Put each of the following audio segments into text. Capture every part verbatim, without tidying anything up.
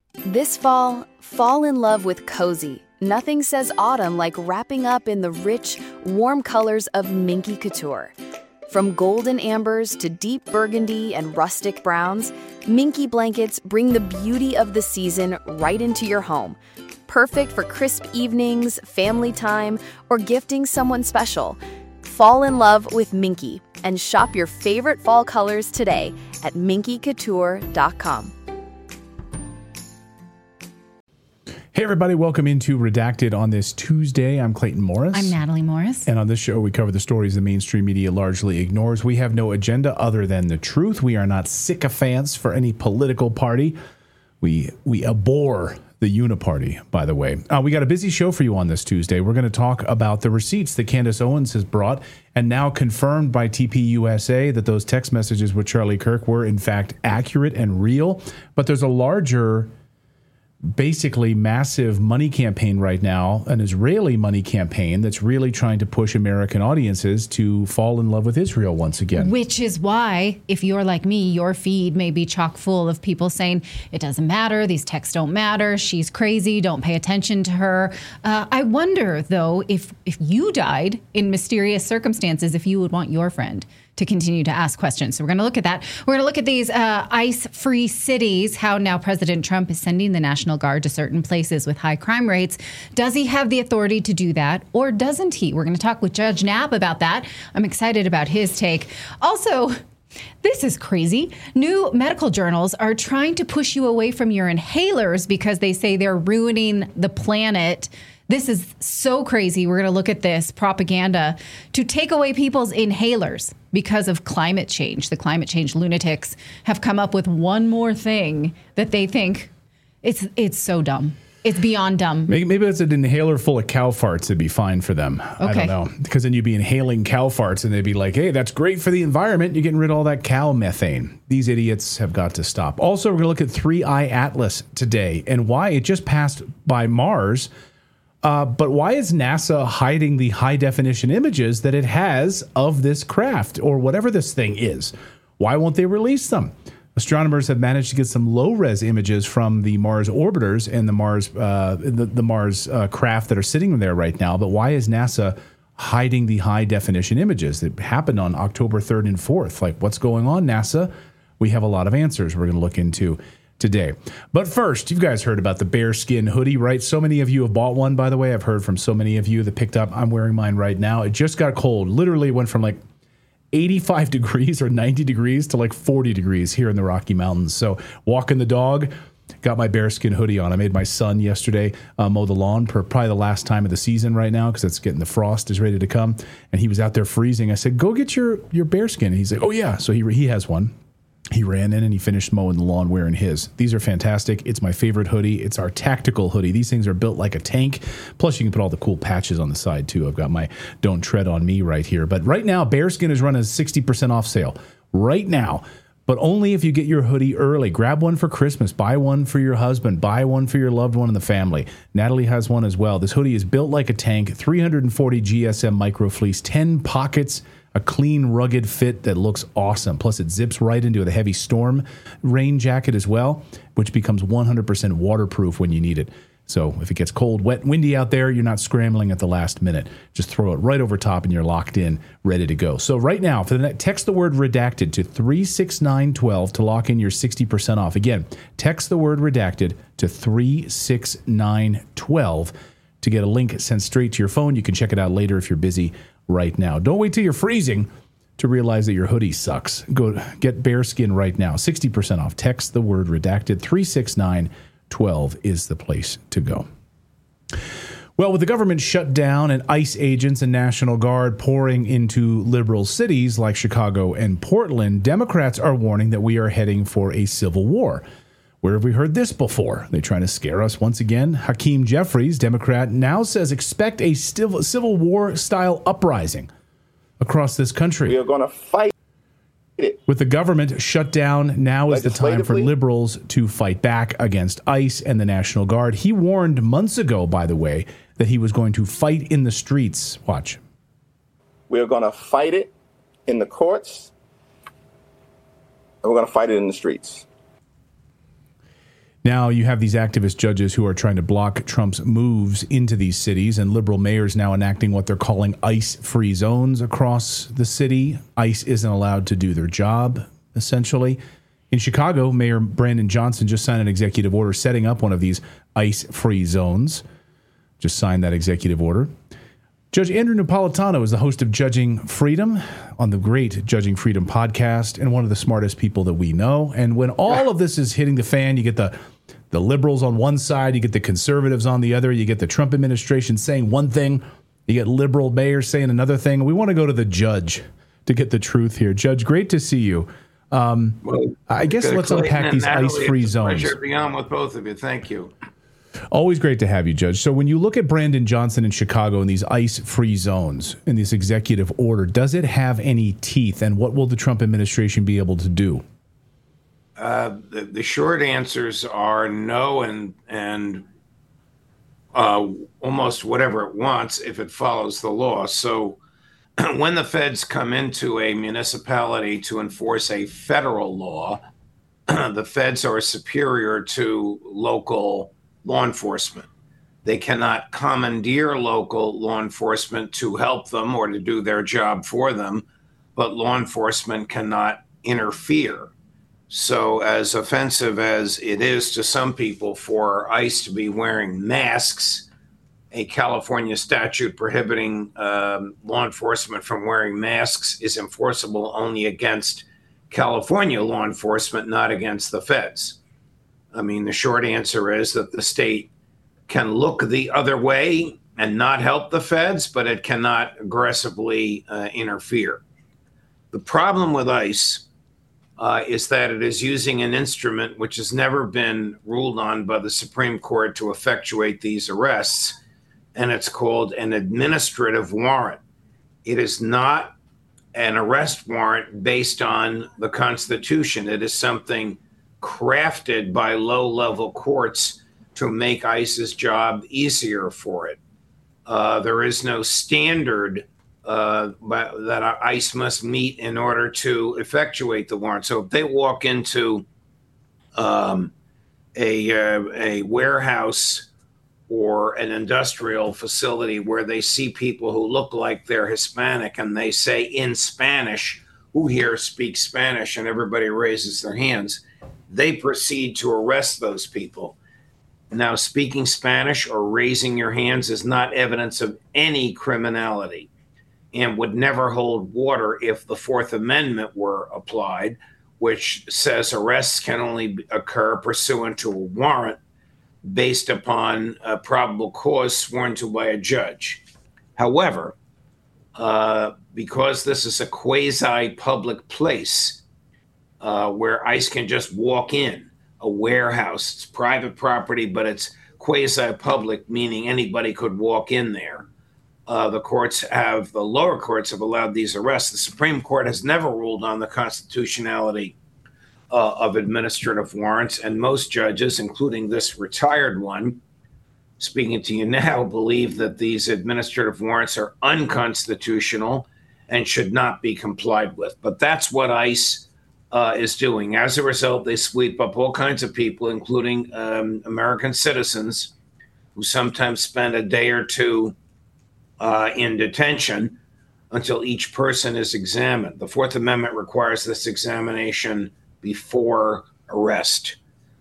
This fall, fall in love with cozy. Nothing says autumn like wrapping up in the rich, warm colors of Minky Couture. From golden ambers to deep burgundy and rustic browns, Minky blankets bring the beauty of the season right into your home. Perfect for crisp evenings, family time, or gifting someone special. Fall in love with Minky and shop your favorite fall colors today at minky couture dot com. Hey, everybody. Welcome into Redacted on this Tuesday. I'm Clayton Morris. I'm Natalie Morris. And on this show, we cover the stories the mainstream media largely ignores. We have no agenda other than the truth. We are not sycophants for any political party. We we abhor the uniparty, by the way. Uh, we got a busy show for you on this Tuesday. We're going to talk about the receipts that Candace Owens has brought and now confirmed by T P U S A that those text messages with Charlie Kirk were, in fact, accurate and real. But there's a larger, basically massive money campaign right now, an Israeli money campaign that's really trying to push American audiences to fall in love with Israel once again. Which is why, if you're like me, your feed may be chock full of people saying, it doesn't matter, these texts don't matter, she's crazy, don't pay attention to her. Uh, I wonder, though, if, if you died in mysterious circumstances, if you would want your friend to continue to ask questions. So we're going to look at that. We're going to look at these uh, ICE-free cities, how now President Trump is sending the National Guard to certain places with high crime rates. Does he have the authority to do that, or doesn't he? We're going to talk with Judge Knapp about that. I'm excited about his take. Also, this is crazy. New medical journals are trying to push you away from your inhalers because they say they're ruining the planet. This is so crazy. We're going to look at this propaganda to take away people's inhalers because of climate change. The climate change lunatics have come up with one more thing that they think it's it's so dumb. It's beyond dumb. Maybe, maybe it's an inhaler full of cow farts. It'd be fine for them. Okay. I don't know. Because then you'd be inhaling cow farts and they'd be like, hey, that's great for the environment. You're getting rid of all that cow methane. These idiots have got to stop. Also, we're going to look at three eye Atlas today and why it just passed by Mars. Uh, but why is NASA hiding the high-definition images that it has of this craft or whatever this thing is? Why won't they release them? Astronomers have managed to get some low-res images from the Mars orbiters and the Mars uh, the, the Mars uh, craft that are sitting there right now. But why is NASA hiding the high-definition images that happened on October third and fourth? Like, what's going on, NASA? We have a lot of answers we're going to look into today. But first, you guys heard about the bearskin hoodie, right? So many of you have bought one, by the way. I've heard from so many of you that picked up. I'm wearing mine right now. It just got cold. Literally went from like eighty-five degrees or ninety degrees to like forty degrees here in the Rocky Mountains. So walking the dog, got my bearskin hoodie on. I made my son yesterday uh, mow the lawn for probably the last time of the season right now because it's getting, the frost is ready to come. And he was out there freezing. I said, go get your, your bearskin. And he's like, oh yeah. So he, he has one. He ran in and he finished mowing the lawn wearing his. These are fantastic. It's my favorite hoodie. It's our tactical hoodie. These things are built like a tank. Plus, you can put all the cool patches on the side, too. I've got my Don't Tread on Me right here. But right now, Bearskin is running a sixty percent off sale. Right now. But only if you get your hoodie early. Grab one for Christmas. Buy one for your husband. Buy one for your loved one in the family. Natalie has one as well. This hoodie is built like a tank. three hundred forty G S M microfleece. ten pockets. A clean, rugged fit that looks awesome. Plus, it zips right into a heavy storm rain jacket as well, which becomes one hundred percent waterproof when you need it. So if it gets cold, wet, windy out there, you're not scrambling at the last minute. Just throw it right over top and you're locked in, ready to go. So right now, for the next, text the word redacted to three six nine one two to lock in your sixty percent off. Again, text the word redacted to three six nine one two to get a link sent straight to your phone. You can check it out later if you're busy right now. Don't wait till you're freezing to realize that your hoodie sucks. Go get Bearskin right now. sixty percent off. Text the word redacted. three six nine one two is the place to go. Well, with the government shut down and ICE agents and National Guard pouring into liberal cities like Chicago and Portland, Democrats are warning that we are heading for a civil war. Where have we heard this before? They're trying to scare us once again. Hakeem Jeffries, Democrat, now says expect a Civil War-style uprising across this country. We are going to fight it. With the government shut down, now is the time for liberals to fight back against ICE and the National Guard. He warned months ago, by the way, that he was going to fight in the streets. Watch. We are going to fight it in the courts, and we're going to fight it in the streets. Now you have these activist judges who are trying to block Trump's moves into these cities, and liberal mayors now enacting what they're calling ICE-free zones across the city. ICE isn't allowed to do their job, essentially. In Chicago, Mayor Brandon Johnson just signed an executive order setting up one of these ICE-free zones. Just signed that executive order. Judge Andrew Napolitano is the host of Judging Freedom on the great Judging Freedom podcast and one of the smartest people that we know. And when all of this is hitting the fan, you get the, the liberals on one side, you get the conservatives on the other, you get the Trump administration saying one thing, you get liberal mayors saying another thing. We want to go to the judge to get the truth here. Judge, great to see you. Um, well, I guess let's Clayton unpack these ice-free zones. Pleasure to be on with both of you. Thank you. Always great to have you, Judge. So when you look at Brandon Johnson in Chicago and these ICE-free zones in this executive order, does it have any teeth, and what will the Trump administration be able to do? Uh, the, the short answers are no and and uh, almost whatever it wants if it follows the law. So when the feds come into a municipality to enforce a federal law, the feds are superior to local law enforcement. They cannot commandeer local law enforcement to help them or to do their job for them, but law enforcement cannot interfere. So as offensive as it is to some people for ICE to be wearing masks, a California statute prohibiting um, law enforcement from wearing masks is enforceable only against California law enforcement, not against the feds. I mean, the short answer is that the state can look the other way and not help the feds, but it cannot aggressively uh, interfere. The problem with ICE uh, is that it is using an instrument which has never been ruled on by the Supreme Court to effectuate these arrests, and it's called an administrative warrant. It is not an arrest warrant based on the Constitution. It is something crafted by low-level courts to make ICE's job easier for it. Uh, there is no standard uh, that ICE must meet in order to effectuate the warrant. So if they walk into um, a, uh, a warehouse or an industrial facility where they see people who look like they're Hispanic and they say in Spanish, who here speaks Spanish, and everybody raises their hands, they proceed to arrest those people. Now, speaking Spanish or raising your hands is not evidence of any criminality and would never hold water if the Fourth Amendment were applied, which says arrests can only occur pursuant to a warrant based upon a probable cause sworn to by a judge. However, uh, because this is a quasi-public place, Uh, where ICE can just walk in, a warehouse. It's private property, but it's quasi-public, meaning anybody could walk in there. Uh, the courts have, the lower courts have allowed these arrests. The Supreme Court has never ruled on the constitutionality uh, of administrative warrants, and most judges, including this retired one, speaking to you now, believe that these administrative warrants are unconstitutional and should not be complied with. But that's what ICE Uh, is doing. As a result, they sweep up all kinds of people, including um, American citizens who sometimes spend a day or two uh, in detention until each person is examined. The Fourth Amendment requires this examination before arrest.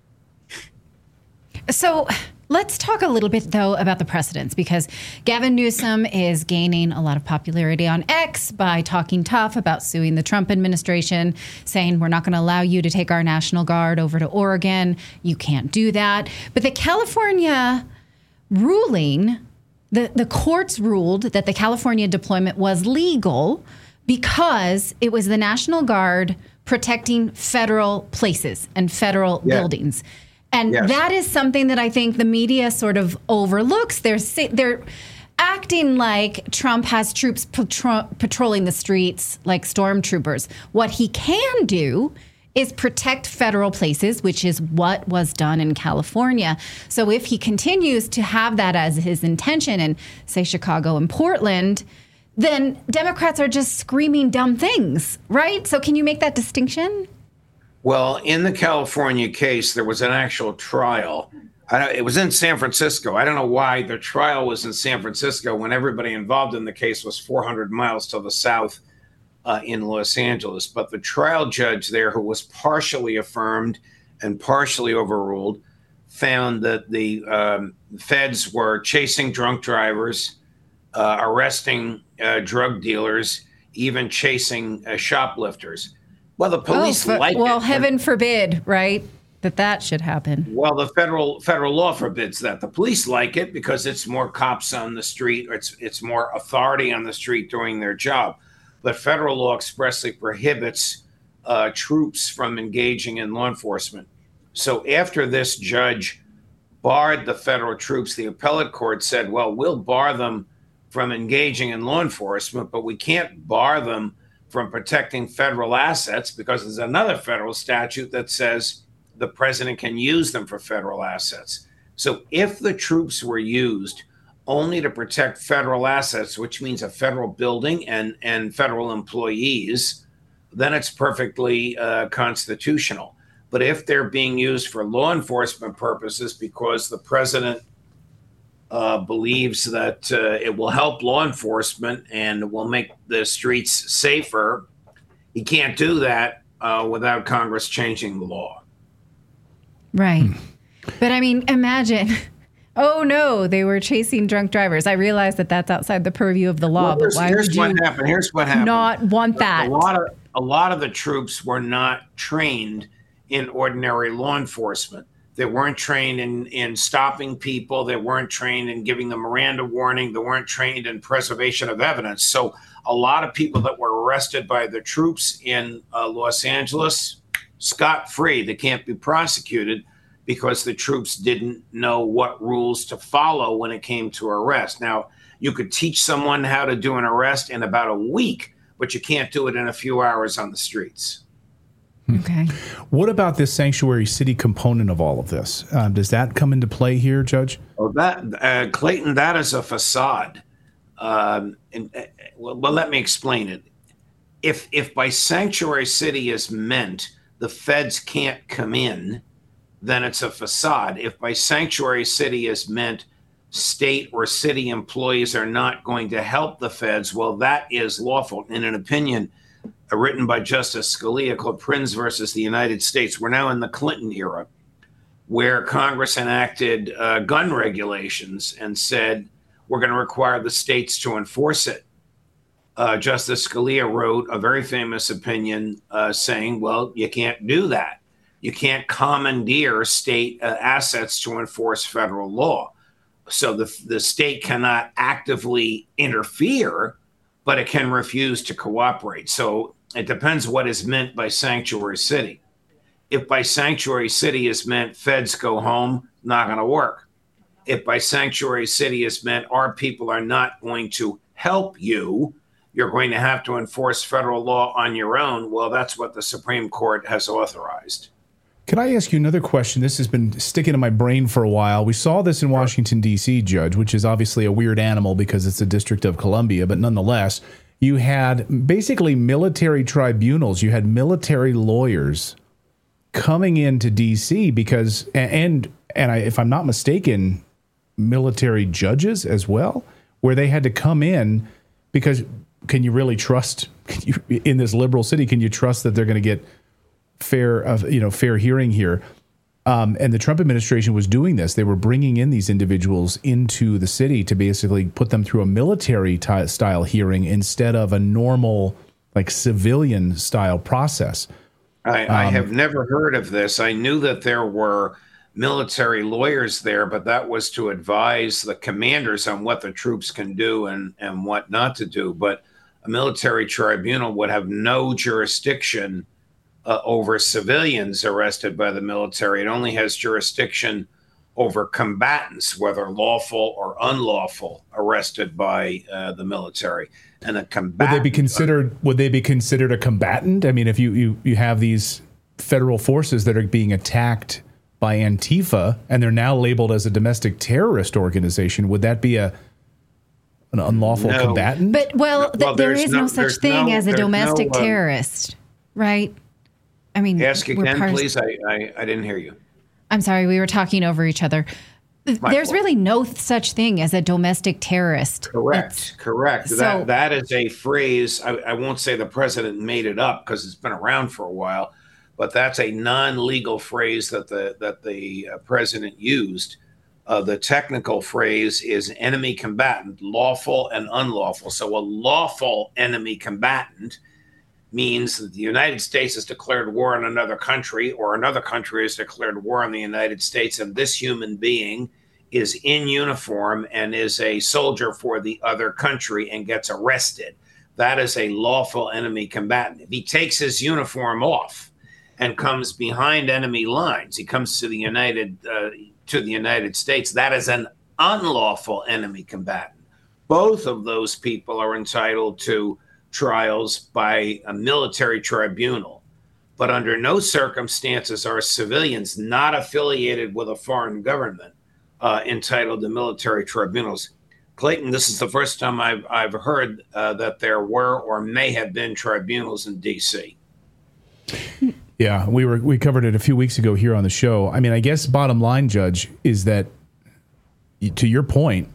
So let's talk a little bit, though, about the precedents, because Gavin Newsom is gaining a lot of popularity on X by talking tough about suing the Trump administration, saying we're not going to allow you to take our National Guard over to Oregon. You can't do that. But the California ruling, the, the courts ruled that the California deployment was legal because it was the National Guard protecting federal places and federal yeah. buildings. And yes. that is something that I think the media sort of overlooks. They're they're acting like Trump has troops patro- patrolling the streets like stormtroopers. What he can do is protect federal places, which is what was done in California. So if he continues to have that as his intention in, say, Chicago and Portland, then Democrats are just screaming dumb things, right? So can you make that distinction? Well, in the California case, there was an actual trial. I don't, it was in San Francisco. I don't know why the trial was in San Francisco when everybody involved in the case was four hundred miles to the south uh, in Los Angeles. But the trial judge there, who was partially affirmed and partially overruled, found that the um, feds were chasing drunk drivers, uh, arresting uh, drug dealers, even chasing uh, shoplifters. Well, the police oh, for, like well, it. heaven forbid, right, that that should happen. Well, the federal federal law forbids that. The police like it because it's more cops on the street, or it's it's more authority on the street doing their job. But federal law expressly prohibits uh, troops from engaging in law enforcement. So after this judge barred the federal troops, the appellate court said, well, we'll bar them from engaging in law enforcement, but we can't bar them from protecting federal assets because there's another federal statute that says the president can use them for federal assets. So if the troops were used only to protect federal assets, which means a federal building and, and federal employees, then it's perfectly uh, constitutional. But if they're being used for law enforcement purposes because the president Uh, believes that uh, it will help law enforcement and will make the streets safer, he can't do that uh, without Congress changing the law. Right. Hmm. But I mean, imagine, oh no, they were chasing drunk drivers. I realize that that's outside the purview of the law, well, but why here's would you what happened. Here's what happened. not want that? A lot of a lot of the troops were not trained in ordinary law enforcement. They weren't trained in, in stopping people. They weren't trained in giving the Miranda warning. They weren't trained in preservation of evidence. So a lot of people that were arrested by the troops in uh, Los Angeles, scot-free, they can't be prosecuted because the troops didn't know what rules to follow when it came to arrest. Now, you could teach someone how to do an arrest in about a week, but you can't do it in a few hours on the streets. Okay. What about this sanctuary city component of all of this? Um, does that come into play here, Judge? Well, that uh, Clayton, that is a facade. Um, and, uh, well, well, let me explain it. If if by sanctuary city is meant the feds can't come in, then it's a facade. If by sanctuary city is meant state or city employees are not going to help the feds, well, that is lawful. In an opinion Uh, written by Justice Scalia called Prince versus the United States. We're now in the Clinton era, where Congress enacted uh, gun regulations and said, we're going to require the states to enforce it. Uh, Justice Scalia wrote a very famous opinion uh, saying, well, you can't do that. You can't commandeer state uh, assets to enforce federal law. So the, the state cannot actively interfere, but it can refuse to cooperate. So it depends what is meant by sanctuary city. If by sanctuary city is meant feds go home, not going to work. If by sanctuary city is meant our people are not going to help you, you're going to have to enforce federal law on your own, well, that's what the Supreme Court has authorized. Can I ask you another question? This has been sticking in my brain for a while. We saw this in Washington, D C, Judge, which is obviously a weird animal because it's the District of Columbia, but nonetheless, you had basically military tribunals. You had military lawyers coming into D C because, and and I, if I'm not mistaken, military judges as well, where they had to come in because can you really trust, can you, in this liberal city, can you trust that they're going to get fair of you know fair hearing here? Um, and the Trump administration was doing this. They were bringing in these individuals into the city to basically put them through a military t- style hearing instead of a normal, like civilian style process. I, um, I have never heard of this. I knew that there were military lawyers there, but that was to advise the commanders on what the troops can do and, and what not to do. But a military tribunal would have no jurisdiction Uh, over civilians arrested by the military. It only has jurisdiction over combatants, whether lawful or unlawful, arrested by uh, the military. And a combatant, would they be considered? Would they be considered a combatant? I mean, if you you you have these federal forces that are being attacked by Antifa and they're now labeled as a domestic terrorist organization, would that be a an unlawful no. combatant? But well, well th- there is no, no such thing no, as a domestic no, uh, terrorist, right? I mean, Ask we're again, part of- please. I, I, I didn't hear you. I'm sorry, we were talking over each other. My There's fault. really no such thing as a domestic terrorist. Correct. That's- Correct. so- that that is a phrase. I, I won't say the president made it up because it's been around for a while, but that's a non-legal phrase that the that the uh, president used. Uh, the technical phrase is enemy combatant, lawful and unlawful. So a lawful enemy combatant means that the United States has declared war on another country, or another country has declared war on the United States, and this human being is in uniform and is a soldier for the other country and gets arrested. That is a lawful enemy combatant. If he takes his uniform off and comes behind enemy lines, he comes to the United uh, to the United States, that is an unlawful enemy combatant. Both of those people are entitled to trials by a military tribunal, but under no circumstances are civilians not affiliated with a foreign government uh, entitled to military tribunals. Clayton, this is the first time I've, I've heard uh, that there were or may have been tribunals in D C. Yeah, we were we covered it a few weeks ago here on the show. I mean, I guess bottom line, Judge, is that to your point,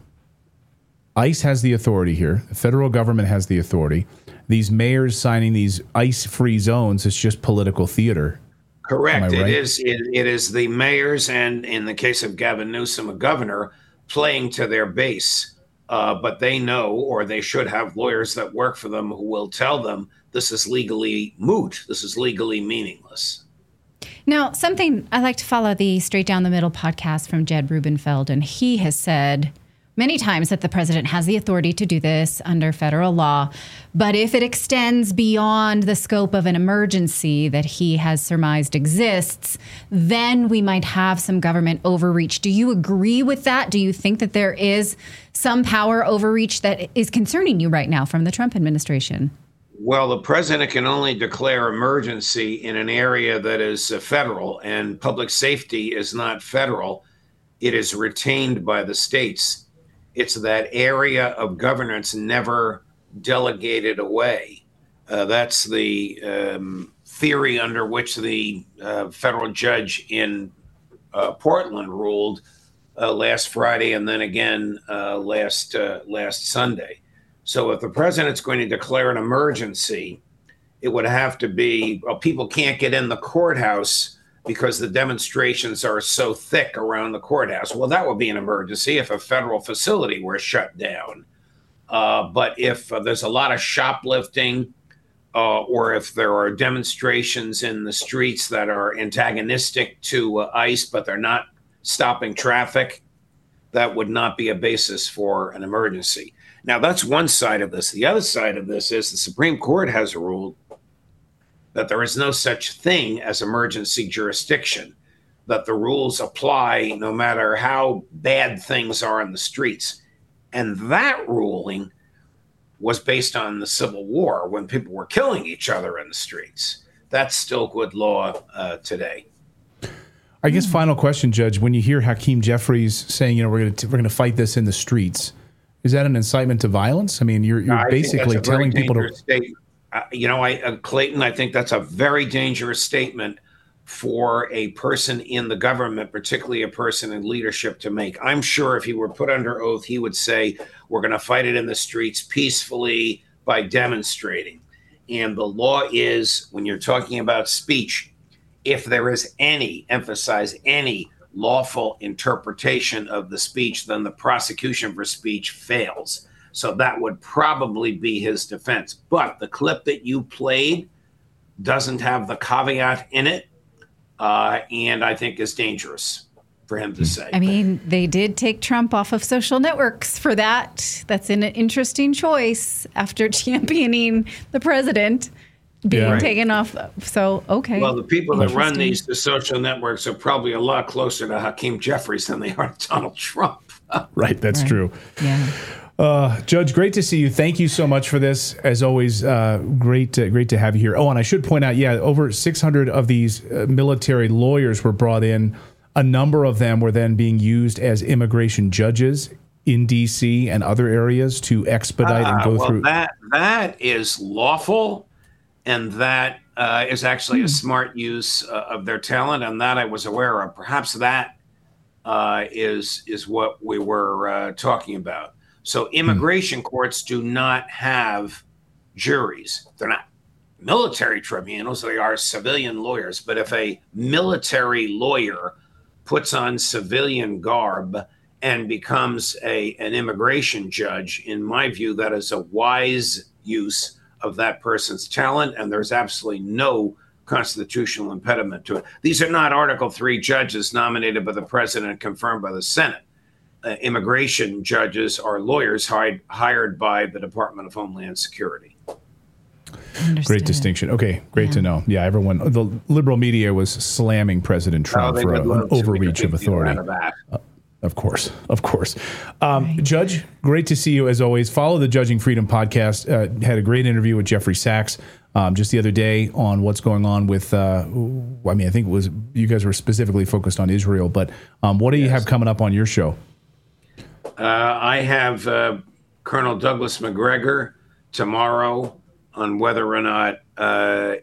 ICE has the authority here. The federal government has the authority. These mayors signing these ICE-free zones is just political theater. Correct. Am I right? It is. It, it is the mayors, and in the case of Gavin Newsom, a governor, playing to their base. Uh, but they know, or they should have lawyers that work for them who will tell them this is legally moot. This is legally meaningless. Now, something I like to follow the Straight Down the Middle podcast from Jed Rubenfeld, and he has said many times that the president has the authority to do this under federal law, but if it extends beyond the scope of an emergency that he has surmised exists, then we might have some government overreach. Do you agree with that? Do you think that there is some power overreach that is concerning you right now from the Trump administration? Well, the president can only declare emergency in an area that is uh, federal, and public safety is not federal. It is retained by the states. It's that area of governance never delegated away. Uh, that's the um, theory under which the uh, federal judge in uh, Portland ruled uh, last Friday and then again uh, last uh, last Sunday. So if the president's going to declare an emergency, it would have to be, well, people can't get in the courthouse because the demonstrations are so thick around the courthouse. Well, that would be an emergency if a federal facility were shut down. Uh, but if uh, there's a lot of shoplifting, uh, or if there are demonstrations in the streets that are antagonistic to uh, ICE, but they're not stopping traffic, that would not be a basis for an emergency. Now, that's one side of this. The other side of this is the Supreme Court has ruled that there is no such thing as emergency jurisdiction, that the rules apply no matter how bad things are in the streets. And that ruling was based on the Civil War when people were killing each other in the streets. That's still good law uh, today. I guess final question, Judge, when you hear Hakeem Jeffries saying, you know, we're going to we're going to fight this in the streets, is that an incitement to violence? I mean, you're you're I basically telling people to statement. Uh, you know, I uh, Clayton, I think that's a very dangerous statement for a person in the government, particularly a person in leadership, to make. I'm sure if he were put under oath, he would say, we're going to fight it in the streets peacefully by demonstrating. And the law is, when you're talking about speech, if there is any, emphasize any, lawful interpretation of the speech, then the prosecution for speech fails. So that would probably be his defense. But the clip that you played doesn't have the caveat in it, uh, and I think is dangerous for him to say. I mean, they did take Trump off of social networks for that. That's an interesting choice after championing the president being Yeah. Right. taken off. So, okay. Well, the people that run Interesting. these the social networks are probably a lot closer to Hakeem Jeffries than they are to Donald Trump. right. That's Right. true. Yeah. Uh, Judge, great to see you. Thank you so much for this. As always, uh, great, to, great to have you here. Oh, and I should point out, yeah, over six hundred of these uh, military lawyers were brought in. A number of them were then being used as immigration judges in D C and other areas to expedite and Uh, go well, through. that that is lawful. and that uh, is actually a smart use uh, of their talent, and that I was aware of. Perhaps that uh, is is what we were uh, talking about. So immigration mm. courts do not have juries. They're not military tribunals. They are civilian lawyers. But if a military lawyer puts on civilian garb and becomes a an immigration judge, in my view, that is a wise use of that person's talent, and there's absolutely no constitutional impediment to it. These are not Article three judges nominated by the president and confirmed by the Senate. Uh, immigration judges are lawyers hired, hired by the Department of Homeland Security. Understood. Great distinction. Okay, great yeah. to know. Yeah, everyone, the liberal media was slamming President Trump oh, for a, an overreach of authority. Of, uh, of course, of course. Um, right. Judge, great to see you as always. Follow the Judging Freedom podcast. Uh, had a great interview with Jeffrey Sachs um, just the other day on what's going on with, uh, I mean, I think it was, you guys were specifically focused on Israel, but um, what do you yes. have coming up on your show? Uh, I have uh, Colonel Douglas Macgregor tomorrow on whether or not uh,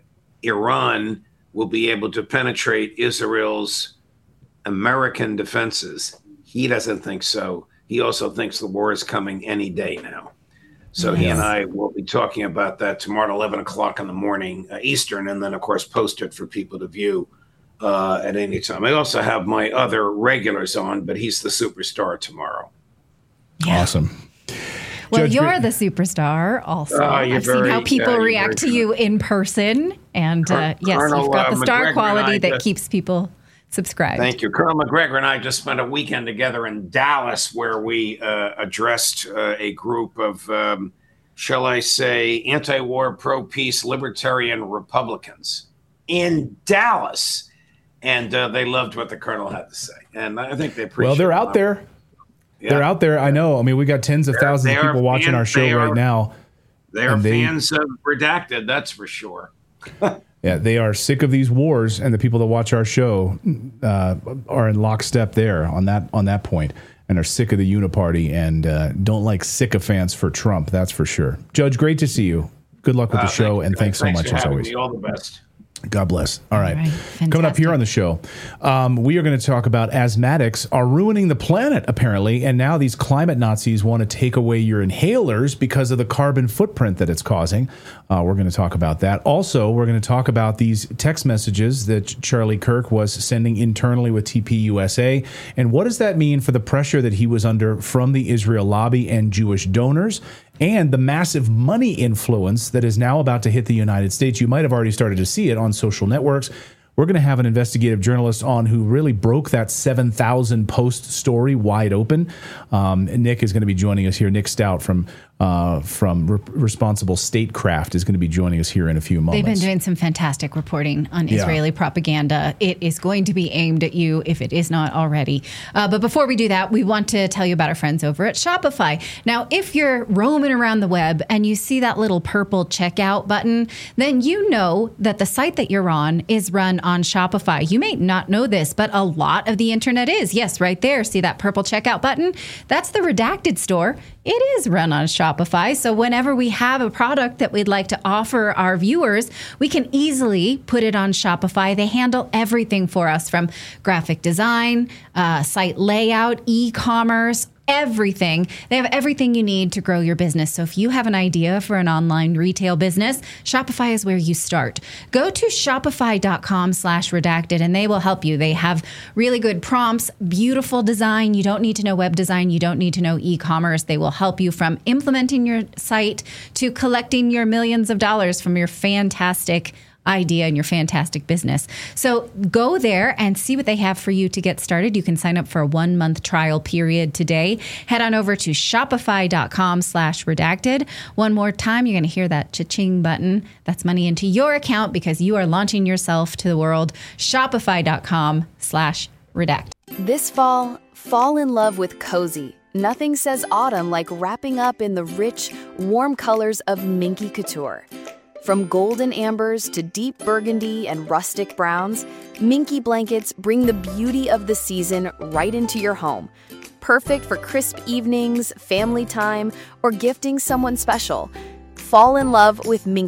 Iran will be able to penetrate Israel's American defenses. He doesn't think so. He also thinks the war is coming any day now. So yes. he and I will be talking about that tomorrow at eleven o'clock in the morning uh, Eastern, and then, of course, post it for people to view uh, at any time. I also have my other regulars on, but he's the superstar tomorrow. Yeah. Awesome. Well, Judge, you're the superstar also. Oh, I've very, seen how people uh, react to you in person. And uh, yes, Colonel, you've got the uh, star Macgregor quality that just, keeps people subscribed. Thank you. Colonel Macgregor and I just spent a weekend together in Dallas where we uh, addressed uh, a group of, um, shall I say, anti-war, pro-peace, libertarian Republicans in Dallas. And uh, they loved what the Colonel had to say. And I think they appreciate it. Well, they're out there. Yeah. They're out there. I know. I mean, we got tens of they're, thousands of people watching fans, our show right now. They are they, fans of Redacted, that's for sure. Yeah, they are sick of these wars, and the people that watch our show uh, are in lockstep there on that on that point, and are sick of the Uniparty and uh, don't like sycophants for Trump. That's for sure. Judge, great to see you. Good luck with uh, the show, thank and thanks, thanks so much as always. Me. All the best. God bless. All right. All right. Coming up here on the show, um, we are going to talk about asthmatics are ruining the planet, apparently. And now these climate Nazis want to take away your inhalers because of the carbon footprint that it's causing. Uh, we're going to talk about that. Also, we're going to talk about these text messages that Charlie Kirk was sending internally with T P U S A. And what does that mean for the pressure that he was under from the Israel lobby and Jewish donors? And the massive money influence that is now about to hit the United States. You might have already started to see it on social networks. We're going to have an investigative journalist on who really broke that seven thousand post story wide open. Um, Nick is going to be joining us here. Nick Stout from uh, from Re- Responsible Statecraft is going to be joining us here in a few moments. They've been doing some fantastic reporting on yeah. Israeli propaganda. It is going to be aimed at you if it is not already. Uh, but before we do that, we want to tell you about our friends over at Shopify. Now, if you're roaming around the web and you see that little purple checkout button, then you know that the site that you're on is run on Shopify. You may not know this, but a lot of the internet is. Yes, right there. See that purple checkout button? That's the Redacted store. It is run on Shopify. So whenever we have a product that we'd like to offer our viewers, we can easily put it on Shopify. They handle everything for us, from graphic design, uh, site layout, e-commerce, everything. They have everything you need to grow your business. So if you have an idea for an online retail business, Shopify is where you start. Go to shopify.com slash redacted and they will help you. They have really good prompts, beautiful design. You don't need to know web design. You don't need to know e-commerce. They will help you from implementing your site to collecting your millions of dollars from your fantastic idea and your fantastic business. So go there and see what they have for you to get started. You can sign up for a one month trial period today. Head on over to shopify.com slash redacted. One more time, you're going to hear that cha-ching button. That's money into your account because you are launching yourself to the world. Shopify.com slash redacted. This fall, fall in love with cozy. Nothing says autumn like wrapping up in the rich, warm colors of Minky Couture. From golden ambers to deep burgundy and rustic browns, Minky blankets bring the beauty of the season right into your home. Perfect for crisp evenings, family time, or gifting someone special. Fall in love with Minky,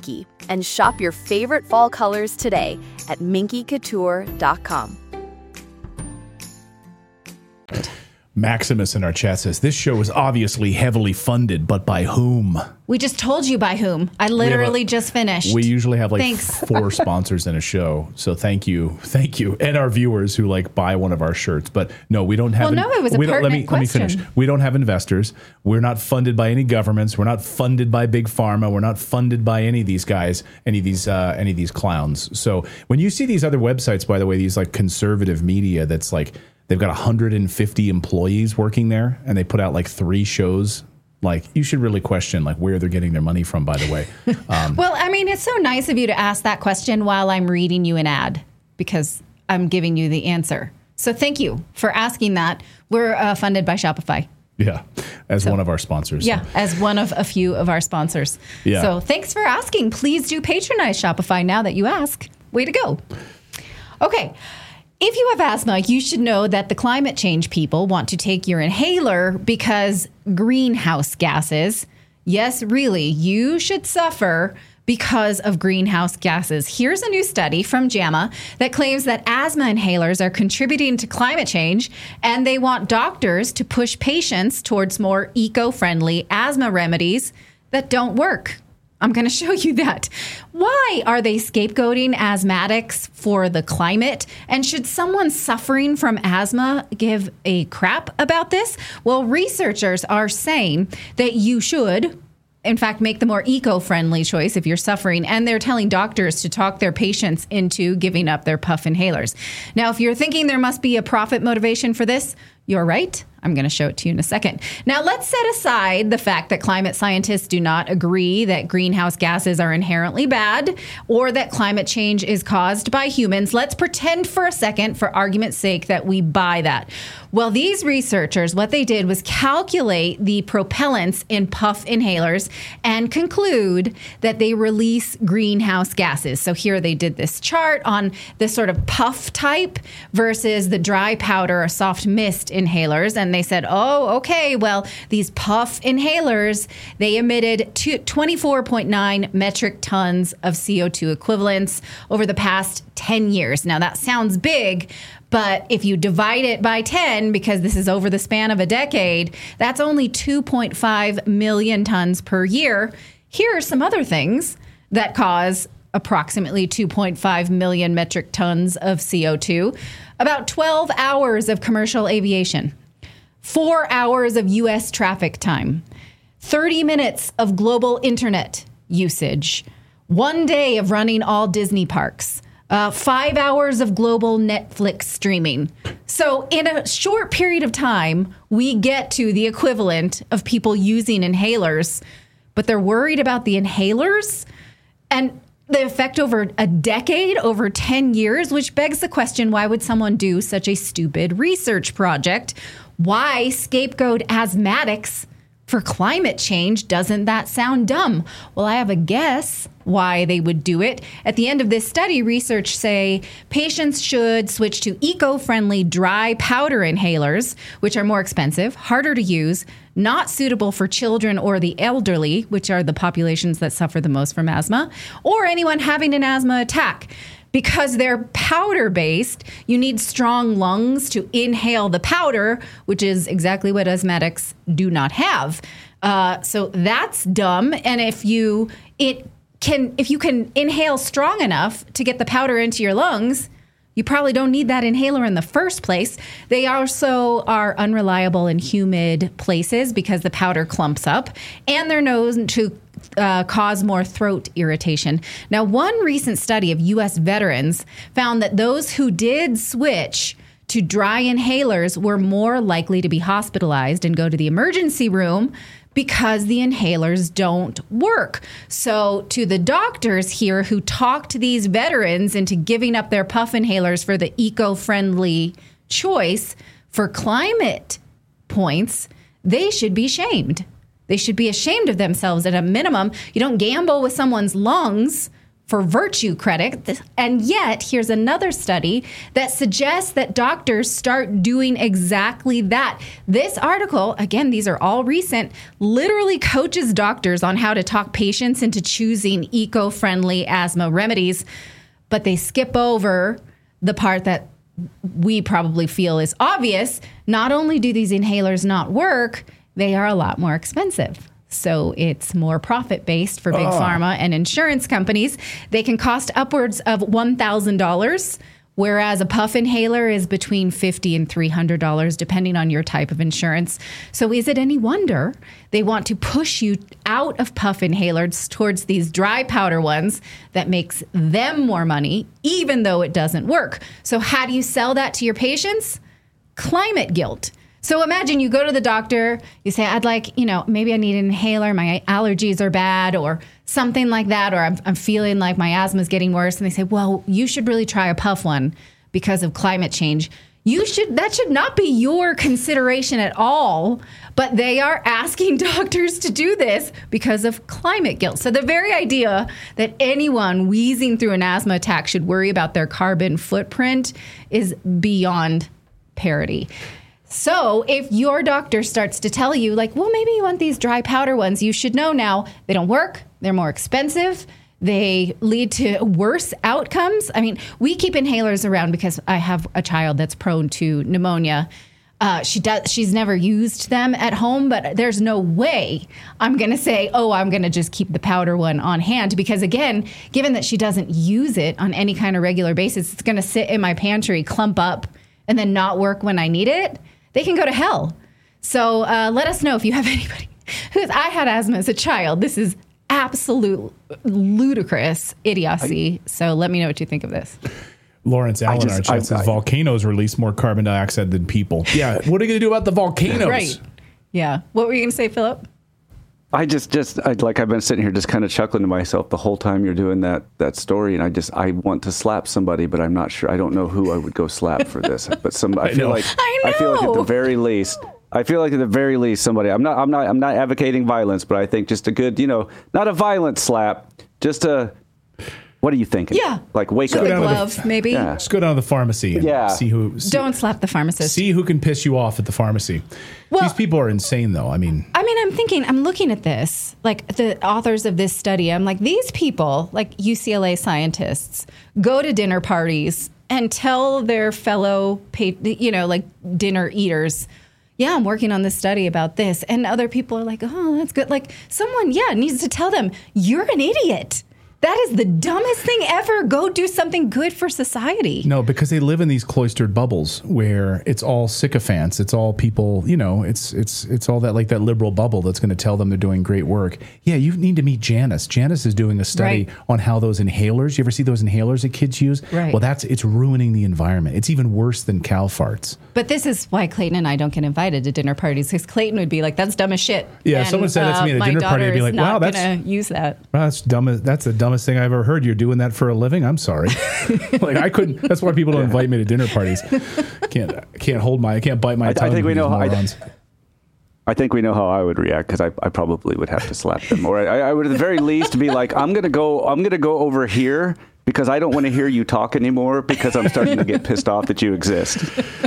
and shop your favorite fall colors today at minky couture dot com. Maximus in our chat says, this show is obviously heavily funded, but by whom? We just told you by whom. I literally a, just finished. We usually have like Thanks. four sponsors in a show. So thank you. Thank you. And our viewers who like buy one of our shirts. But no, we don't have. Well, no, it was a we don't, let me, pertinent let me finish. We don't have investors. We're not funded by any governments. We're not funded by Big Pharma. We're not funded by any of these guys, any of these, uh, any of these clowns. So when you see these other websites, by the way, these like conservative media that's like, they've got one hundred fifty employees working there, and they put out like three shows. Like, you should really question like where they're getting their money from, by the way. Um, well, I mean, it's so nice of you to ask that question while I'm reading you an ad, because I'm giving you the answer. So thank you for asking that. We're uh, funded by Shopify. Yeah, as so, one of our sponsors. Yeah, so. as one of a few of our sponsors. Yeah. So thanks for asking. Please do patronize Shopify now that you ask. Way to go. Okay. If you have asthma, you should know that the climate change people want to take your inhaler because greenhouse gases. Yes, really, you should suffer because of greenhouse gases. Here's a new study from JAMA that claims that asthma inhalers are contributing to climate change, and they want doctors to push patients towards more eco-friendly asthma remedies that don't work. I'm going to show you that. Why are they scapegoating asthmatics for the climate? And should someone suffering from asthma give a crap about this? Well, researchers are saying that you should, in fact, make the more eco-friendly choice if you're suffering. And they're telling doctors to talk their patients into giving up their puff inhalers. Now, if you're thinking there must be a profit motivation for this, you're right. I'm going to show it to you in a second. Now, let's set aside the fact that climate scientists do not agree that greenhouse gases are inherently bad or that climate change is caused by humans. Let's pretend for a second, for argument's sake, that we buy that. Well, these researchers, what they did was calculate the propellants in puff inhalers and conclude that they release greenhouse gases. So here they did this chart on this sort of puff type versus the dry powder or soft mist inhalers. And they said, oh, okay, well, these puff inhalers, they emitted twenty-four point nine metric tons of C O two equivalents over the past ten years. Now, that sounds big, but if you divide it by ten, because this is over the span of a decade, that's only two point five million tons per year. Here are some other things that cause approximately two point five million metric tons of C O two. About twelve hours of commercial aviation, four hours of U S traffic time, thirty minutes of global internet usage, one day of running all Disney parks, uh, five hours of global Netflix streaming. So in a short period of time, we get to the equivalent of people using inhalers, but they're worried about the inhalers and the effect over a decade, over ten years, which begs the question, why would someone do such a stupid research project? Why scapegoat asthmatics for climate change? Doesn't that sound dumb? Well, I have a guess why they would do it. At the end of this study, research say patients should switch to eco-friendly dry powder inhalers, which are more expensive, harder to use, not suitable for children or the elderly, which are the populations that suffer the most from asthma, or anyone having an asthma attack. Because they're powder-based, you need strong lungs to inhale the powder, which is exactly what asthmatics do not have. Uh, so that's dumb. And if you it can, if you can inhale strong enough to get the powder into your lungs, you probably don't need that inhaler in the first place. They also are unreliable in humid places because the powder clumps up, and they're known to uh, cause more throat irritation. Now, one recent study of U S veterans found that those who did switch to dry inhalers were more likely to be hospitalized and go to the emergency room because the inhalers don't work. So to the doctors here who talked these veterans into giving up their puff inhalers for the eco-friendly choice for climate points, they should be shamed. They should be ashamed of themselves at a minimum. You don't gamble with someone's lungs for virtue credit. And yet, here's another study that suggests that doctors start doing exactly that. This article, again, these are all recent, literally coaches doctors on how to talk patients into choosing eco-friendly asthma remedies. But they skip over the part that we probably feel is obvious. Not only do these inhalers not work, they are a lot more expensive. So it's more profit-based for big oh. pharma and insurance companies. They can cost upwards of one thousand dollars, whereas a puff inhaler is between fifty dollars and three hundred dollars, depending on your type of insurance. So is it any wonder they want to push you out of puff inhalers towards these dry powder ones that makes them more money, even though it doesn't work? So how do you sell that to your patients? Climate guilt. So imagine you go to the doctor, you say, I'd like, you know, maybe I need an inhaler, my allergies are bad or something like that, or I'm, I'm feeling like my asthma is getting worse. And they say, well, you should really try a puff one because of climate change. You should, that should not be your consideration at all, but they are asking doctors to do this because of climate guilt. So the very idea that anyone wheezing through an asthma attack should worry about their carbon footprint is beyond parody. So if your doctor starts to tell you, like, well, maybe you want these dry powder ones, you should know now they don't work. They're more expensive. They lead to worse outcomes. I mean, we keep inhalers around because I have a child that's prone to pneumonia. Uh, she does. She's never used them at home, but there's no way I'm going to say, oh, I'm going to just keep the powder one on hand. Because, again, given that she doesn't use it on any kind of regular basis, it's going to sit in my pantry, clump up, and then not work when I need it. They can go to hell. So uh, let us know if you have anybody who's, I had asthma as a child. This is absolute ludicrous idiocy. So let me know what you think of this. Lawrence Allen, our chat says volcanoes release more carbon dioxide than people. Yeah. What are you going to do about the volcanoes? Right. Yeah. What were you going to say, Philip? I just, just I, like I've been sitting here just kind of chuckling to myself the whole time you're doing that that story, and I just I want to slap somebody, but I'm not sure. I don't know who I would go slap for this. But some I, I feel know. like I, I feel like at the very least, I feel like at the very least somebody. I'm not I'm not I'm not advocating violence, but I think just a good, you know, not a violent slap, just a. What are you thinking? Yeah. Like wake up. Glove, the, maybe. Yeah. Just go down to the pharmacy and yeah. see who. See, Don't slap the pharmacist. See who can piss you off at the pharmacy. Well, these people are insane, though. I mean. I mean, I'm thinking, I'm looking at this, like the authors of this study. I'm like, these people, like U C L A scientists, go to dinner parties and tell their fellow, you know, like dinner eaters, yeah, I'm working on this study about this. And other people are like, oh, that's good. Like someone, yeah, needs to tell them, you're an idiot. That is the dumbest thing ever. Go do something good for society. No, because they live in these cloistered bubbles where it's all sycophants. It's all people, you know, it's it's it's all that like that liberal bubble that's going to tell them they're doing great work. Yeah, you need to meet Janice. Janice is doing a study right. on how those inhalers, you ever see those inhalers that kids use? Right. Well, that's it's ruining the environment. It's even worse than cow farts. But this is why Clayton and I don't get invited to dinner parties, because Clayton would be like, that's dumb as shit. Yeah, and, if someone said that to me at a dinner party, I'd be like, wow, that's going to use that. Wow, that's dumb. That's the dumbest thing I've ever heard. You're doing that for a living? I'm sorry. Like I couldn't. That's why people don't invite me to dinner parties. Can't can't hold my. I can't bite my tongue. I think we know how. I, I think we know how I would react, because I, I probably would have to slap them, or I, I would at the very least be like, I'm gonna go. I'm gonna go over here because I don't want to hear you talk anymore, because I'm starting to get pissed off that you exist.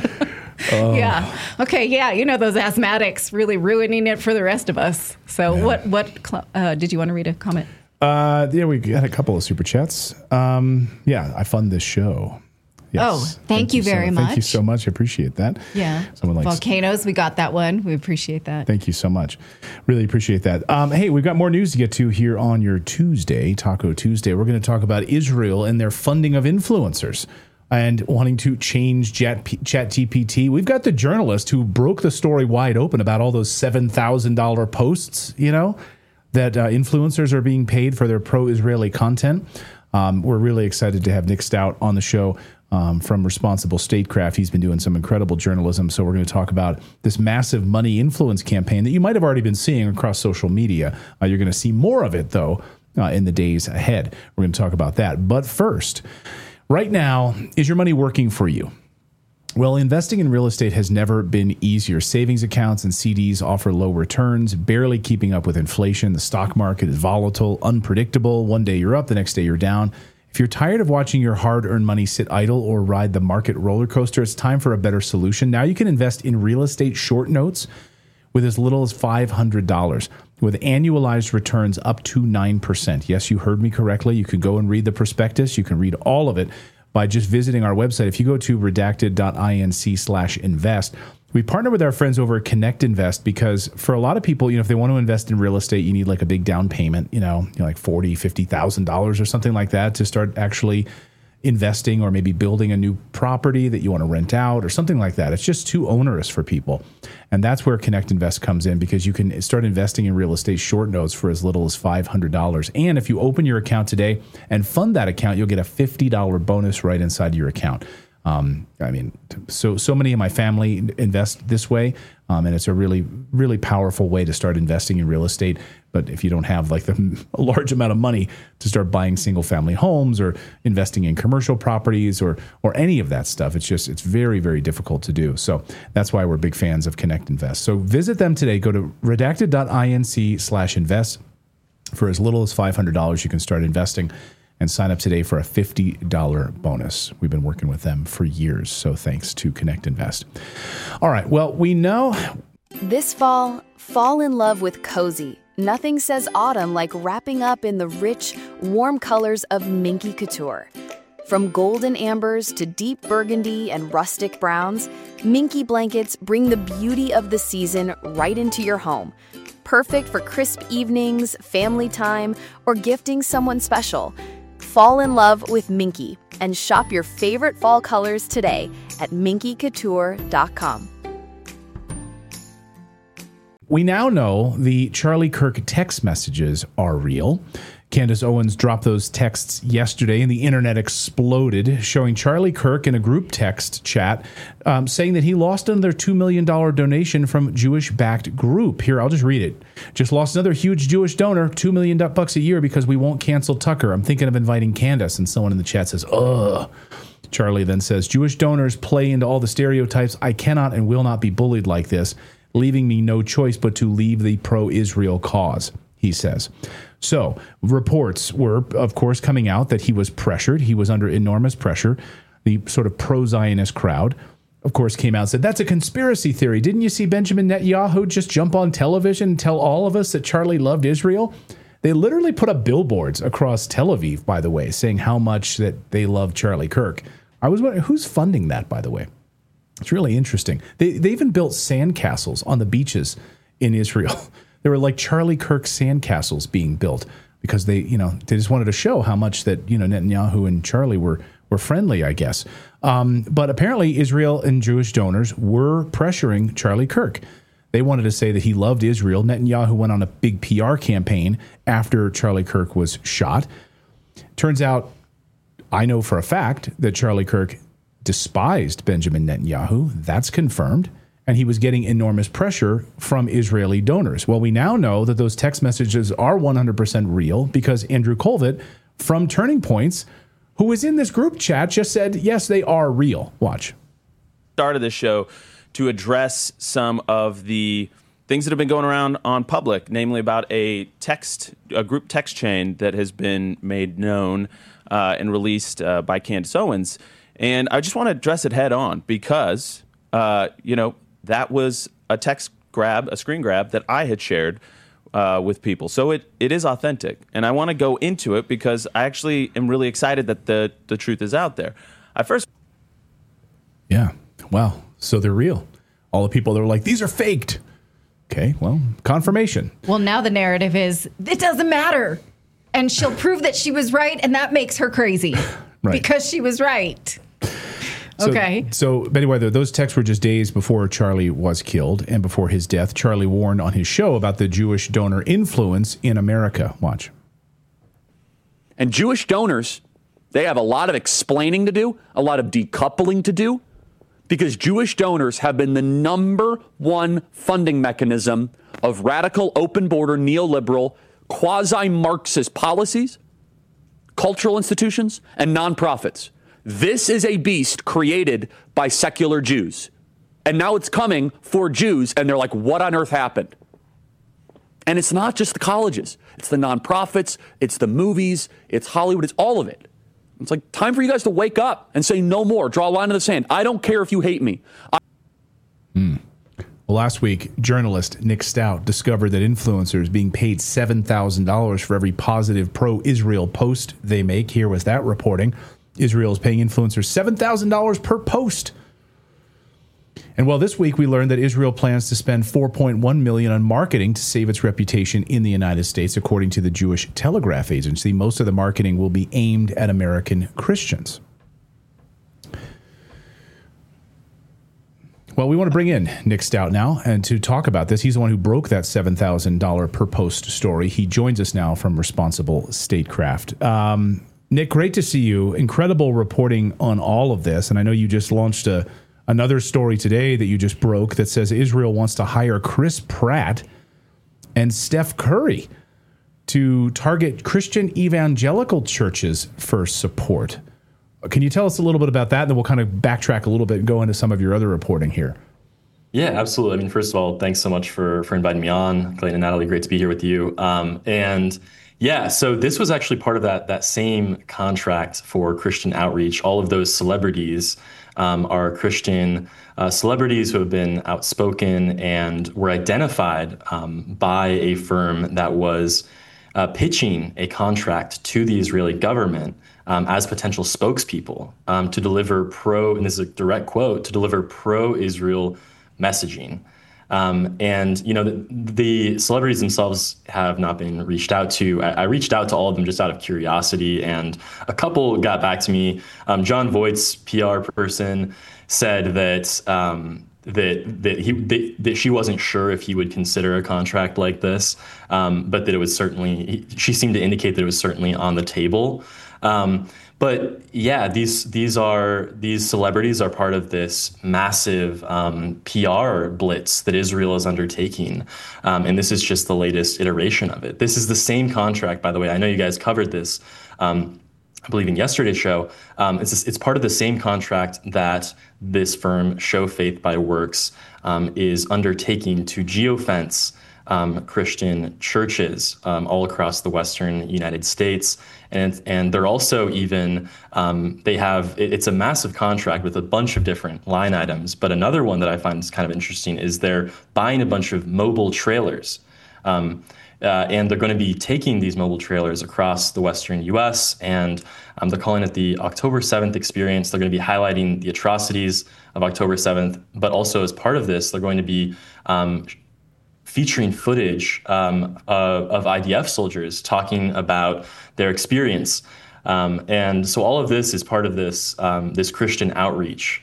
Oh. Yeah. Okay. Yeah. You know, those asthmatics really ruining it for the rest of us. So yeah. what what uh, did you want to read a comment? Uh, yeah, we got a couple of super chats. Um, yeah, I fund this show. Yes. Oh, thank, thank you, you very so, much. Thank you so much. I appreciate that. Yeah. Someone likes volcanoes. We got that one. We appreciate that. Thank you so much. Really appreciate that. Um, hey, we've got more news to get to here on your Tuesday, Taco Tuesday. We're going to talk about Israel and their funding of influencers and wanting to change Chat, Chat G P T. We've got the journalist who broke the story wide open about all those seven thousand dollars posts, you know, that uh, influencers are being paid for their pro-Israeli content. Um, we're really excited to have Nick Stout on the show um, from Responsible Statecraft. He's been doing some incredible journalism. So we're going to talk about this massive money influence campaign that you might have already been seeing across social media. Uh, you're going to see more of it, though, uh, in the days ahead. We're going to talk about that. But first, right now, is your money working for you? Well, investing in real estate has never been easier. Savings accounts and C Ds offer low returns, barely keeping up with inflation. The stock market is volatile, unpredictable. One day you're up, the next day you're down. If you're tired of watching your hard-earned money sit idle or ride the market roller coaster, it's time for a better solution. Now you can invest in real estate short notes with as little as five hundred dollars, with annualized returns up to nine percent. Yes, you heard me correctly. You can go and read the prospectus. You can read all of it by just visiting our website. If you go to redacted.inc slash invest, we partner with our friends over at Connect Invest because for a lot of people, you know, if they want to invest in real estate, you need like a big down payment, you know, you know like forty thousand dollars, fifty thousand dollars or something like that to start actually investing or maybe building a new property that you want to rent out or something like that. It's just too onerous for people. And that's where Connect Invest comes in because you can start investing in real estate short notes for as little as five hundred dollars. And if you open your account today and fund that account, you'll get a fifty dollars bonus right inside your account. Um, I mean, so so many of my family invest this way, um, and it's a really, really powerful way to start investing in real estate. But if you don't have like the, a large amount of money to start buying single family homes or investing in commercial properties or or any of that stuff, it's just it's very, very difficult to do. So that's why we're big fans of Connect Invest. So visit them today. Go to redacted.inc slash invest. For as little as five hundred dollars, you can start investing. And sign up today for a fifty dollars bonus. We've been working with them for years, so thanks to Connect Invest. All right, well, we know. This fall, fall in love with cozy. Nothing says autumn like wrapping up in the rich, warm colors of Minky Couture. From golden ambers to deep burgundy and rustic browns, Minky blankets bring the beauty of the season right into your home. Perfect for crisp evenings, family time, or gifting someone special. Fall in love with Minky and shop your favorite fall colors today at minky couture dot com. We now know the Charlie Kirk text messages are real. Candace Owens dropped those texts yesterday and the internet exploded, showing Charlie Kirk in a group text chat um, saying that he lost another two million dollars donation from Jewish-backed group. Here, I'll just read it. Just lost another huge Jewish donor, two million bucks a year because we won't cancel Tucker. I'm thinking of inviting Candace. And someone in the chat says, ugh. Charlie then says, Jewish donors play into all the stereotypes. I cannot and will not be bullied like this, leaving me no choice but to leave the pro-Israel cause, he says. So reports were, of course, coming out that he was pressured. He was under enormous pressure. The sort of pro-Zionist crowd, of course, came out and said, that's a conspiracy theory. Didn't you see Benjamin Netanyahu just jump on television and tell all of us that Charlie loved Israel? They literally put up billboards across Tel Aviv, by the way, saying how much that they love Charlie Kirk. I was wondering, who's funding that, by the way? It's really interesting. They, they even built sandcastles on the beaches in Israel. There were like Charlie Kirk sandcastles being built because they, you know, they just wanted to show how much that, you know, Netanyahu and Charlie were were friendly, I guess. Um, but apparently Israel and Jewish donors were pressuring Charlie Kirk. They wanted to say that he loved Israel. Netanyahu went on a big P R campaign after Charlie Kirk was shot. Turns out, I know for a fact that Charlie Kirk despised Benjamin Netanyahu. That's confirmed. And he was getting enormous pressure from Israeli donors. Well, we now know that those text messages are one hundred percent real because Andrew Colvett from Turning Points, who was in this group chat, just said, yes, they are real. Watch. Started this show to address some of the things that have been going around on public, namely about a text, a group text chain that has been made known uh, and released uh, by Candace Owens. And I just want to address it head on because, uh, you know, that was a text grab, a screen grab that I had shared uh, with people. So it, it is authentic. And I want to go into it because I actually am really excited that the, the truth is out there. I first. Yeah. Wow. So they're real. All the people that were like, these are faked. Okay. Well, confirmation. Well, now the narrative is it doesn't matter. And she'll prove that she was right. And that makes her crazy right. because she was right. So, okay. So, Betty Weather, those texts were just days before Charlie was killed and before his death. Charlie warned on his show about the Jewish donor influence in America. Watch. And Jewish donors, they have a lot of explaining to do, a lot of decoupling to do, because Jewish donors have been the number one funding mechanism of radical, open border, neoliberal, quasi-Marxist policies, cultural institutions, and nonprofits. This is a beast created by secular Jews. And now it's coming for Jews, and they're like, what on earth happened? And it's not just the colleges. It's the nonprofits, it's the movies, it's Hollywood, it's all of it. It's like time for you guys to wake up and say no more, draw a line in the sand. I don't care if you hate me. I- Hmm. Well, last week, journalist Nick Stout discovered that influencers being paid seven thousand dollars for every positive pro-Israel post they make. Here was that reporting. Israel is paying influencers seven thousand dollars per post. And well, this week we learned that Israel plans to spend four point one million dollars on marketing to save its reputation in the United States, according to the Jewish Telegraph Agency. Most of the marketing will be aimed at American Christians. Well, we want to bring in Nick Stout now and to talk about this. He's the one who broke that seven thousand dollars per post story. He joins us now from Responsible Statecraft. Um, Nick, great to see you. Incredible reporting on all of this. And I know you just launched a, another story today that you just broke that says Israel wants to hire Chris Pratt and Steph Curry to target Christian evangelical churches for support. Can you tell us a little bit about that? And then we'll kind of backtrack a little bit and go into some of your other reporting here. Yeah, absolutely. I mean, first of all, thanks so much for for inviting me on. Clayton and Natalie, great to be here with you. Um, and yeah, so this was actually part of that that same contract for Christian outreach. All of those celebrities um, are Christian uh, celebrities who have been outspoken and were identified um, by a firm that was uh, pitching a contract to the Israeli government Um, as potential spokespeople um, to deliver pro, and this is a direct quote, to deliver pro-Israel messaging. Um, and, you know, the, the celebrities themselves have not been reached out to. I, I reached out to all of them just out of curiosity, and a couple got back to me. Um, John Voight's P R person said that um, that that he that, that she wasn't sure if he would consider a contract like this, um, but that it was certainly, she seemed to indicate that it was certainly on the table. Um, but yeah, these these are these celebrities are part of this massive um, P R blitz that Israel is undertaking, um, and this is just the latest iteration of it. This is the same contract, by the way. I know you guys covered this, um, I believe, in yesterday's show. Um, it's it's part of the same contract that this firm, Show Faith by Works, um, is undertaking to geofence Um, Christian churches um, all across the Western United States. And and they're also even, um, they have, it, it's a massive contract with a bunch of different line items. But another one that I find is kind of interesting is they're buying a bunch of mobile trailers. Um, uh, and they're going to be taking these mobile trailers across the Western U S and um, they're calling it the October seventh experience. They're going to be highlighting the atrocities of October seventh, but also as part of this, they're going to be um, featuring footage um, uh, of I D F soldiers talking about their experience. Um, and so all of this is part of this um, this Christian outreach.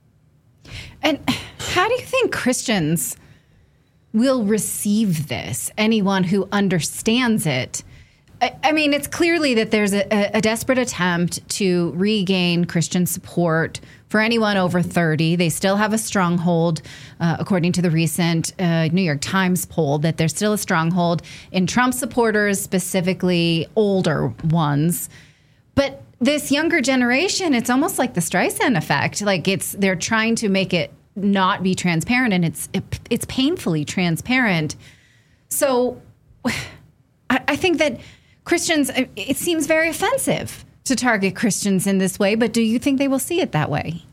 And how do you think Christians will receive this? Anyone who understands it? I, I mean, it's clearly that there's a, a desperate attempt to regain Christian support for anyone over thirty. They still have a stronghold, uh, according to the recent uh, New York Times poll, that there's still a stronghold in Trump supporters, specifically older ones. But this younger generation, it's almost like the Streisand effect. Like it's they're trying to make it not be transparent, and it's it, it's painfully transparent. So I, I think that Christians, it seems very offensive to target Christians in this way, but do you think they will see it that way?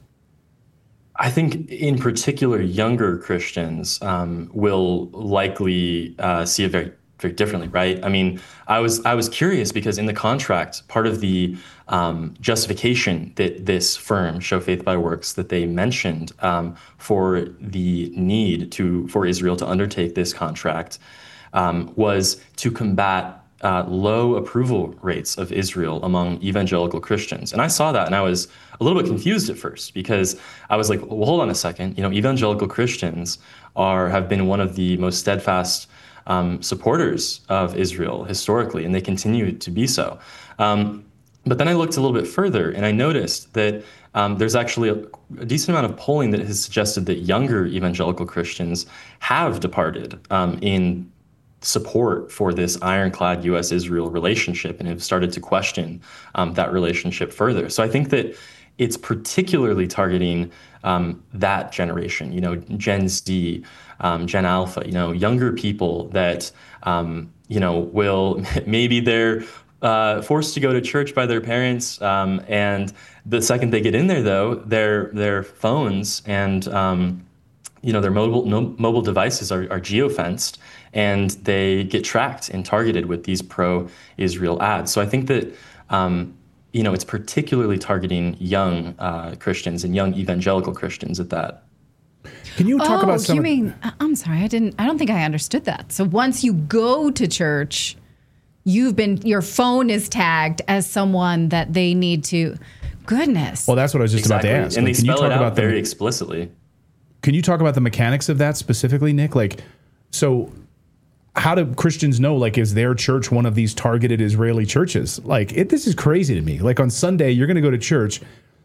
I think in particular, younger Christians um, will likely uh, see it very, very differently, right? I mean, I was I was curious because in the contract, part of the um, justification that this firm, Show Faith by Works, that they mentioned um, for the need to for Israel to undertake this contract um, was to combat Uh, low approval rates of Israel among evangelical Christians. And I saw that and I was a little bit confused at first because I was like, well, hold on a second. You know, evangelical Christians are have been one of the most steadfast um, supporters of Israel historically, and they continue to be so. Um, but then I looked a little bit further and I noticed that um, there's actually a, a decent amount of polling that has suggested that younger evangelical Christians have departed um, in support for this ironclad U S Israel relationship and have started to question um, that relationship further. So I think that it's particularly targeting um, that generation, you know, Gen Z, um, Gen Alpha, you know, younger people that, um, you know, will maybe they're uh, forced to go to church by their parents. Um, and the second they get in there, though, their their phones and, um, you know, their mobile no, mobile devices are, are geofenced, and they get tracked and targeted with these pro-Israel ads. So I think that, um, you know, it's particularly targeting young uh, Christians and young evangelical Christians at that. Can you talk oh, about some? You mean? I'm sorry, I didn't. I don't think I understood that. So once you go to church, you've been your phone is tagged as someone that they need to. Goodness. Well, that's what I was just exactly. about to ask. And like, they can you spell talk it out about very the, explicitly. Can you talk about the mechanics of that specifically, Nick? Like, so how do Christians know, like, is their church one of these targeted Israeli churches? Like, it, this is crazy to me. Like, on Sunday, you're going to go to church,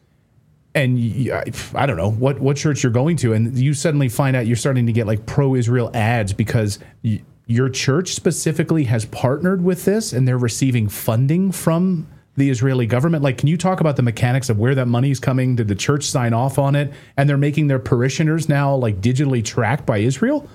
and you, I, I don't know what, what church you're going to, and you suddenly find out you're starting to get, like, pro-Israel ads because y- your church specifically has partnered with this, and they're receiving funding from the Israeli government. Like, can you talk about the mechanics of where that money is coming? Did the church sign off on it? And they're making their parishioners now, like, digitally tracked by Israel?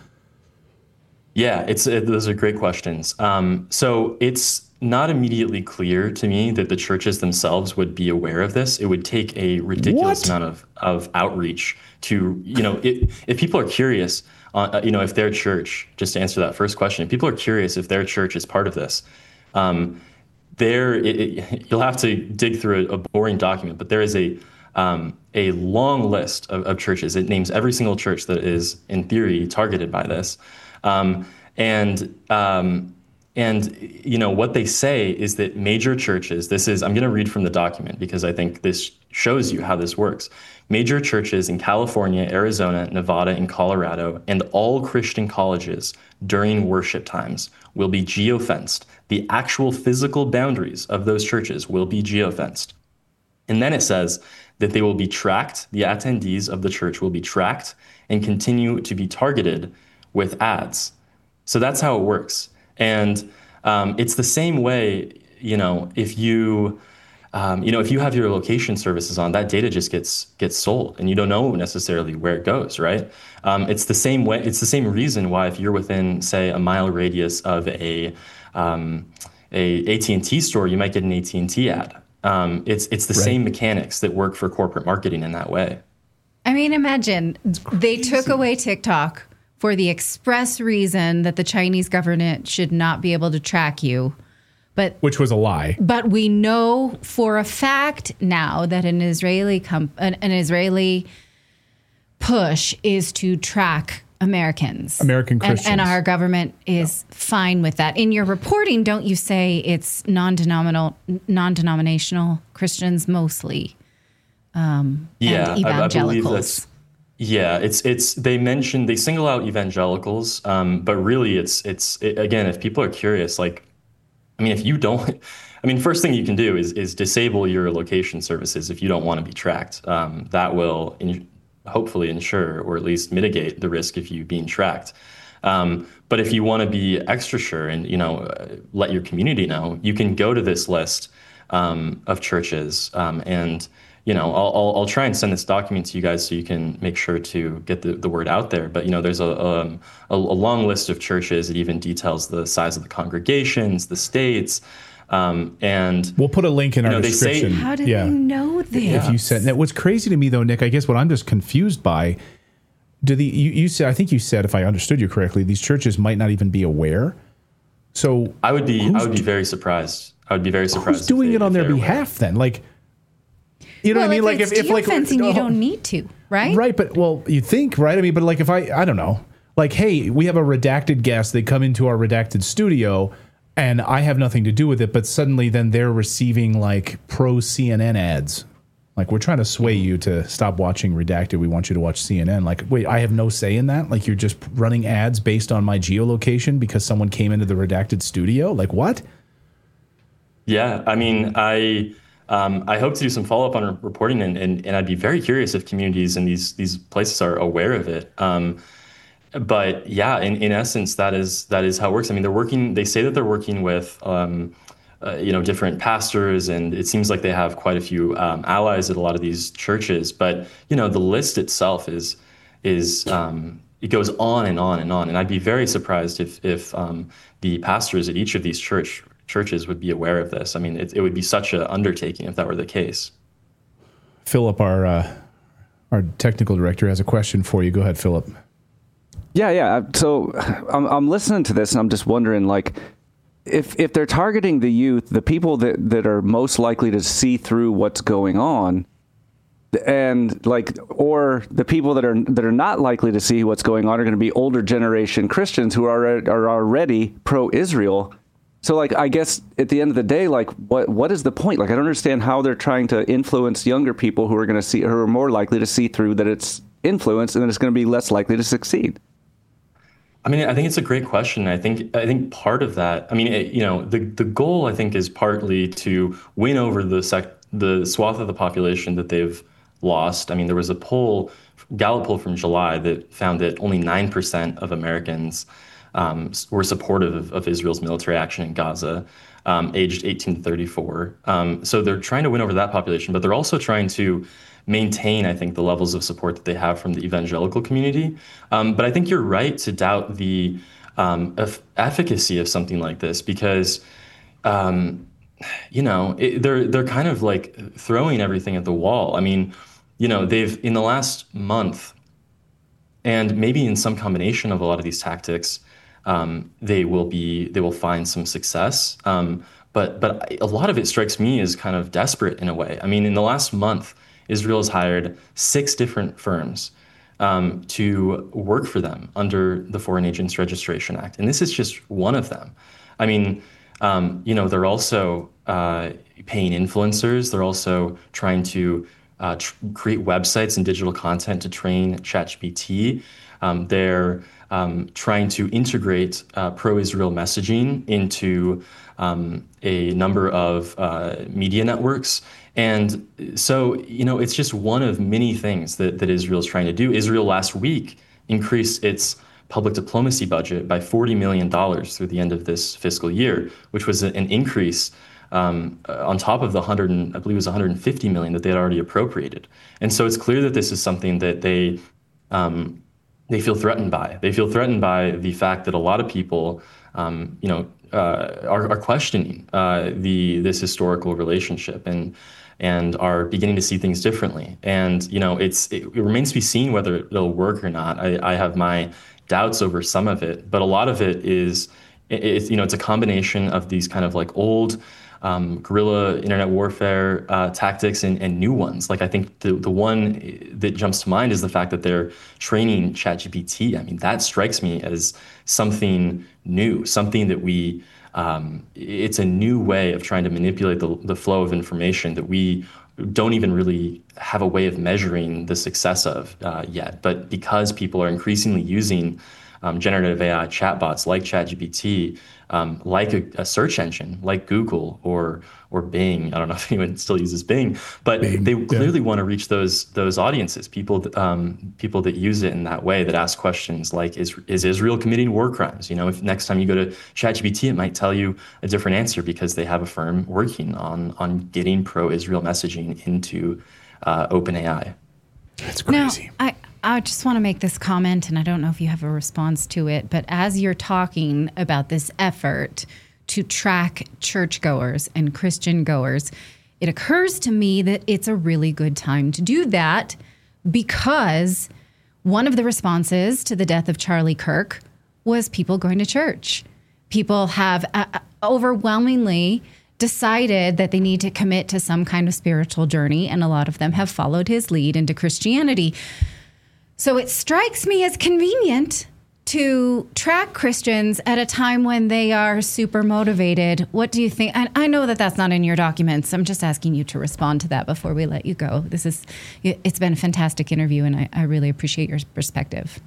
Yeah, it's it, those are great questions. Um, so it's not immediately clear to me that the churches themselves would be aware of this. It would take a ridiculous What? amount of, of outreach to, you know, it, if people are curious, uh, you know, if their church, just to answer that first question, if people are curious if their church is part of this, um, there it, it, you'll have to dig through a, a boring document, but there is a um, a long list of, of churches. It names every single church that is, in theory, targeted by this. Um, and, um, and, you know, what they say is that major churches, this is, I'm going to read from the document because I think this shows you how this works. Major churches in California, Arizona, Nevada, and Colorado, and all Christian colleges during worship times will be geofenced. The actual physical boundaries of those churches will be geofenced. And then it says that they will be tracked, the attendees of the church will be tracked and continue to be targeted with ads. So that's how it works. And um, it's the same way, you know, if you, um, you know, if you have your location services on, that data just gets gets sold, and you don't know necessarily where it goes, right? Um, it's the same way. It's the same reason why if you're within, say, a mile radius of a um, a A T and T store, you might get an A T and T ad. Um, it's it's the right. same mechanics that work for corporate marketing in that way. I mean, imagine they took away TikTok for the express reason that the Chinese government should not be able to track you. But which was a lie. But we know for a fact now that an Israeli comp- an, an Israeli push is to track Americans. American Christians. And, and our government is yeah. fine with that. In your reporting, don't you say it's non-denominational non-denominational Christians mostly? Um, yeah, and evangelicals. I, I believe that's Yeah, it's it's they mention they single out evangelicals, um, but really it's it's it, again, if people are curious, like, I mean, if you don't, I mean, first thing you can do is is disable your location services if you don't want to be tracked. Um, that will in, hopefully ensure or at least mitigate the risk of you being tracked. Um, but if you want to be extra sure and you know uh, let your community know, you can go to this list um, of churches um, and. You know, I'll, I'll I'll try and send this document to you guys so you can make sure to get the, the word out there. But, you know, there's a, um, a a long list of churches. It even details the size of the congregations, the states. Um, and we'll put a link in our know, description. Say, how did yeah. they know this? If you said that, what's crazy to me, though, Nick, I guess what I'm just confused by, do the you, you said, I think you said, if I understood you correctly, these churches might not even be aware. So I would be I would be very surprised. I would be very surprised. Who's doing they, it on their behalf aware. then? Like, you know well, what I mean? If like it's if, if like fencing, oh, you don't need to, right? Right, but well, you think, right? I mean, but like if I, I don't know, like, hey, we have a redacted guest. They come into our redacted studio, and I have nothing to do with it. But suddenly, then they're receiving like pro C N N ads. Like, we're trying to sway you to stop watching Redacted. We want you to watch C N N. Like, wait, I have no say in that? Like, you're just running ads based on my geolocation because someone came into the Redacted studio? Like, what? Yeah, I mean, I. Um, I hope to do some follow-up on reporting, and, and, and I'd be very curious if communities in these these places are aware of it. Um, but yeah, in, in essence, that is that is how it works. I mean, they're working. They say that they're working with um, uh, you know, different pastors, and it seems like they have quite a few um, allies at a lot of these churches. But you know, the list itself is is um, it goes on and on and on. And I'd be very surprised if if um, the pastors at each of these church churches would be aware of this. I mean, it, it would be such an undertaking if that were the case. Philip, our uh, our technical director, has a question for you. Go ahead, Philip. Yeah, yeah. So I'm I'm listening to this and I'm just wondering, like, if if they're targeting the youth, the people that, that are most likely to see through what's going on, and like, or the people that are that are not likely to see what's going on are going to be older generation Christians who are are already pro-Israel. So, like, I guess at the end of the day, like, what what is the point? Like, I don't understand how they're trying to influence younger people who are going to see, who are more likely to see through that it's influence, and then it's going to be less likely to succeed. I mean, I think it's a great question. I think I think part of that, I mean, it, you know, the the goal, I think, is partly to win over the sec, the swath of the population that they've lost. I mean, there was a poll, Gallup poll from July, that found that only nine percent of Americans um, were supportive of, of Israel's military action in Gaza, um, aged eighteen to thirty-four. Um, so they're trying to win over that population, but they're also trying to maintain, I think, the levels of support that they have from the evangelical community. Um, but I think you're right to doubt the um, eff- efficacy of something like this because, um, you know, it, they're they're kind of like throwing everything at the wall. I mean, you know, they've in the last month, and maybe in some combination of a lot of these tactics, um, they will be they will find some success. Um, but but a lot of it strikes me as kind of desperate in a way. I mean, in the last month, Israel has hired six different firms um, to work for them under the Foreign Agents Registration Act. And this is just one of them. I mean, um, you know, they're also uh, paying influencers. They're also trying to uh, tr- create websites and digital content to train ChatGPT. Um, they're um, trying to integrate uh, pro-Israel messaging into um, a number of uh, media networks. And so, you know, it's just one of many things that, that Israel is trying to do. Israel last week increased its public diplomacy budget by forty million dollars through the end of this fiscal year, which was an increase um, on top of the one hundred, I believe it was one hundred fifty million dollars that they had already appropriated. And so it's clear that this is something that they um, they feel threatened by. They feel threatened by the fact that a lot of people, um, you know, uh, are, are questioning uh, the this historical relationship and and are beginning to see things differently. And, you know, it's it, it remains to be seen whether it'll work or not. I, I have my doubts over some of it, but a lot of it is, it, it's, you know, it's a combination of these kind of like old um, guerrilla internet warfare uh, tactics and, and new ones. Like, I think the, the one that jumps to mind is the fact that they're training ChatGPT. I mean, that strikes me as something new, something that we, Um, it's a new way of trying to manipulate the, the flow of information that we don't even really have a way of measuring the success of uh, yet. But because people are increasingly using um, generative A I chatbots like ChatGPT, um, like a, a search engine, like Google or or Bing. I don't know if anyone still uses Bing, but Bing, they clearly yeah. want to reach those those audiences, people um, people that use it in that way, that ask questions like, is is Israel committing war crimes? You know, if next time you go to ChatGPT, it might tell you a different answer because they have a firm working on on getting pro-Israel messaging into uh, OpenAI. That's crazy. Now, I, I just want to make this comment, and I don't know if you have a response to it, but as you're talking about this effort to track churchgoers and Christian goers, it occurs to me that it's a really good time to do that because one of the responses to the death of Charlie Kirk was people going to church. People have uh, overwhelmingly decided that they need to commit to some kind of spiritual journey, and a lot of them have followed his lead into Christianity. So it strikes me as convenient to track Christians at a time when they are super motivated. What do you think? And I know that that's not in your documents. I'm just asking you to respond to that before we let you go. This is, it's been a fantastic interview, and I, I really appreciate your perspective.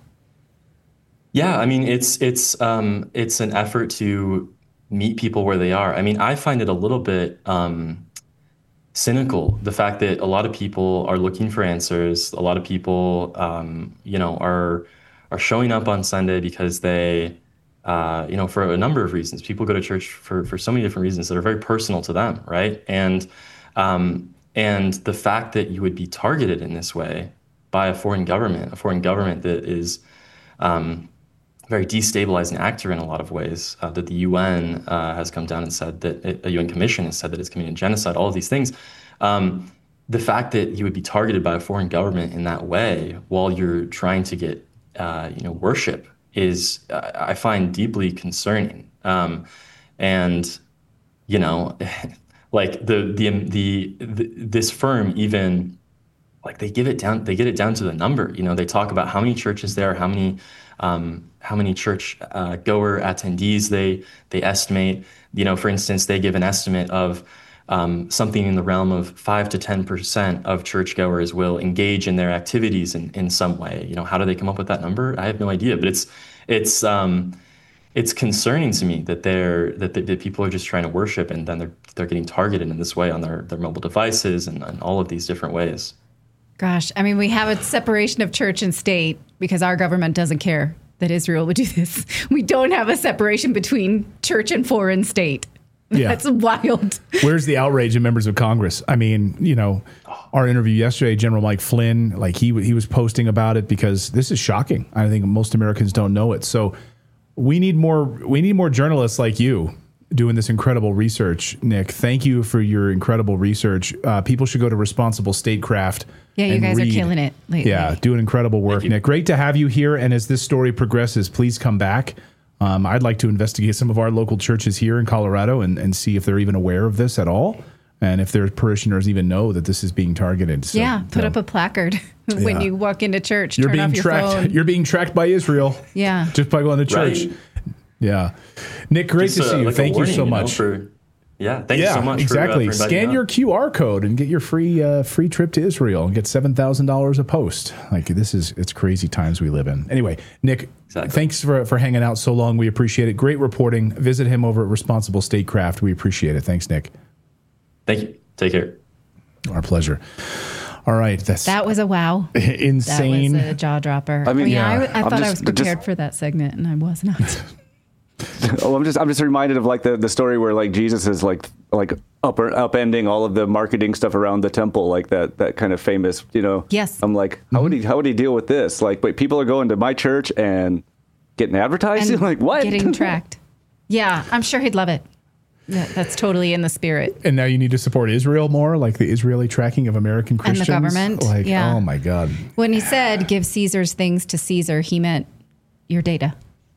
Yeah, I mean, it's it's um, it's an effort to meet people where they are. I mean, I find it a little bit um, cynical, the fact that a lot of people are looking for answers. A lot of people, um, you know, are are showing up on Sunday because they uh, you know, for a number of reasons. People go to church for, for so many different reasons that are very personal to them, right? And um, and the fact that you would be targeted in this way by a foreign government, a foreign government that is um, very destabilizing actor in a lot of ways, uh, that the U N uh, has come down and said that, it, a U N commission has said that it's committing genocide, all of these things. Um, the fact that you would be targeted by a foreign government in that way while you're trying to get, uh, you know, worship is, uh, I find deeply concerning. Um, and, you know, like the, the, the, the, this firm even, like they give it down, they get it down to the number. You know, they talk about how many churches there, how many, um, how many church uh, goer attendees they they estimate. You know, for instance, they give an estimate of um, something in the realm of five to ten percent of churchgoers will engage in their activities in, in some way. You know, how do they come up with that number? I have no idea, but it's it's um, it's concerning to me that they're that, that people are just trying to worship and then they're they're getting targeted in this way on their their mobile devices and, and all of these different ways. Gosh, I mean, we have a separation of church and state because our government doesn't care that Israel would do this. We don't have a separation between church and foreign state. Yeah. That's wild. Where's the outrage of members of Congress? I mean, you know, our interview yesterday, General Mike Flynn, like he he was posting about it because this is shocking. I think most Americans don't know it. So we need more we need more journalists like you doing this incredible research, Nick. Thank you for your incredible research. Uh, people should go to Responsible Statecraft. Yeah, you guys read. are killing it lately. Yeah, doing incredible work, Nick. Great to have you here. And as this story progresses, please come back. Um, I'd like to investigate some of our local churches here in Colorado and, and see if they're even aware of this at all. And if their parishioners even know that this is being targeted. So, yeah, put you know, up a placard when yeah. you walk into church. You're turn being off your tracked. phone. You're being tracked by Israel. Yeah. Just by going to church. Right. Yeah. Nick, great Just, to see uh, you. like Thank warning, you so you know, much. for, yeah, thank yeah, you so much. Exactly. For, uh, for Scan your Q R code and get your free uh, free trip to Israel and get seven thousand dollars a post. Like this is it's crazy times we live in. Anyway, Nick, exactly. thanks for for hanging out so long. We appreciate it. Great reporting. Visit him over at Responsible Statecraft. We appreciate it. Thanks, Nick. Thank you. Take care. Our pleasure. All right, that's that was a wow. Insane. That was a jaw dropper. I mean, I, mean, yeah. I, I thought just, I was prepared just, for that segment, and I was not. oh, I'm just I'm just reminded of like the, the story where like Jesus is like like up upending all of the marketing stuff around the temple, like that that kind of famous, you know. Yes. I'm like, how Mm-hmm. would he how would he deal with this? Like, wait, people are going to my church and getting advertised? And like what? Getting tracked. Yeah, I'm sure he'd love it. Yeah, that's totally in the spirit. And now you need to support Israel more, like the Israeli tracking of American Christians. And the government. Like, yeah. oh my God. When he said, give Caesar's things to Caesar, he meant your data.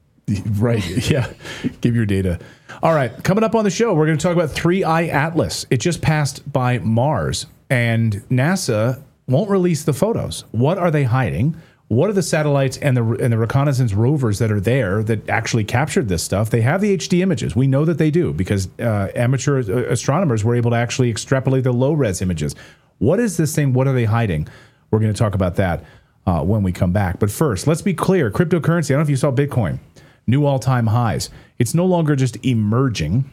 Right. Yeah. Give your data. All right. Coming up on the show, we're going to talk about three I Atlas. It just passed by Mars, and NASA won't release the photos. What are they hiding? What are the satellites and the and the reconnaissance rovers that are there that actually captured this stuff? They have the H D images. We know that they do because uh, amateur astronomers were able to actually extrapolate the low-res images. What is this thing? What are they hiding? We're going to talk about that uh, when we come back. But first, let's be clear. Cryptocurrency, I don't know if you saw Bitcoin, new all-time highs. It's no longer just emerging.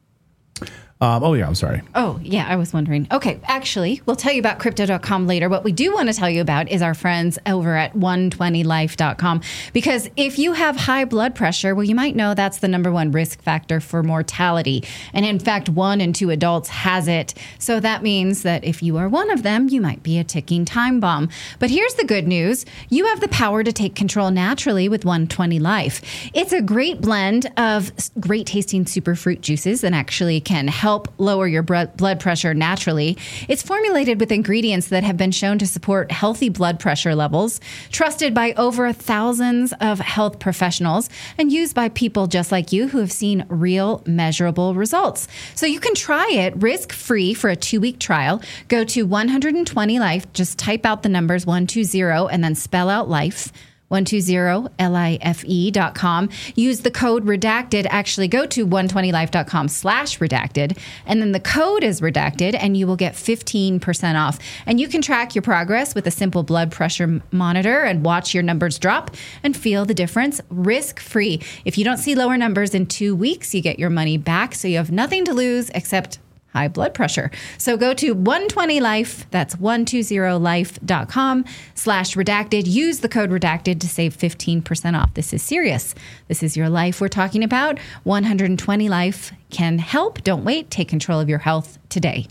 Um, oh, yeah, I'm sorry. Oh, yeah, I was wondering. Okay, actually, we'll tell you about crypto dot com later. What we do want to tell you about is our friends over at one twenty life dot com. Because if you have high blood pressure, well, you might know that's the number one risk factor for mortality. And in fact, one in two adults has it. So that means that if you are one of them, you might be a ticking time bomb. But here's the good news. You have the power to take control naturally with one twenty life. It's a great blend of great tasting superfruit juices that actually can help help lower your blood pressure naturally. It's formulated with ingredients that have been shown to support healthy blood pressure levels, trusted by over thousands of health professionals, and used by people just like you who have seen real, measurable results. So you can try it risk-free for a two-week trial. Go to one twenty life, just type out the numbers one two zero and then spell out life. one two zero life dot com. Use the code redacted. Actually, go to one twenty life dot com slash redacted. And then the code is redacted and you will get fifteen percent off. And you can track your progress with a simple blood pressure monitor and watch your numbers drop and feel the difference risk-free. If you don't see lower numbers in two weeks, you get your money back. So you have nothing to lose except high blood pressure. So go to one twenty life, that's one twenty life dot com slash redacted. Use the code redacted to save fifteen percent off. This is serious. This is your life we're talking about. one twenty life can help. Don't wait. Take control of your health today.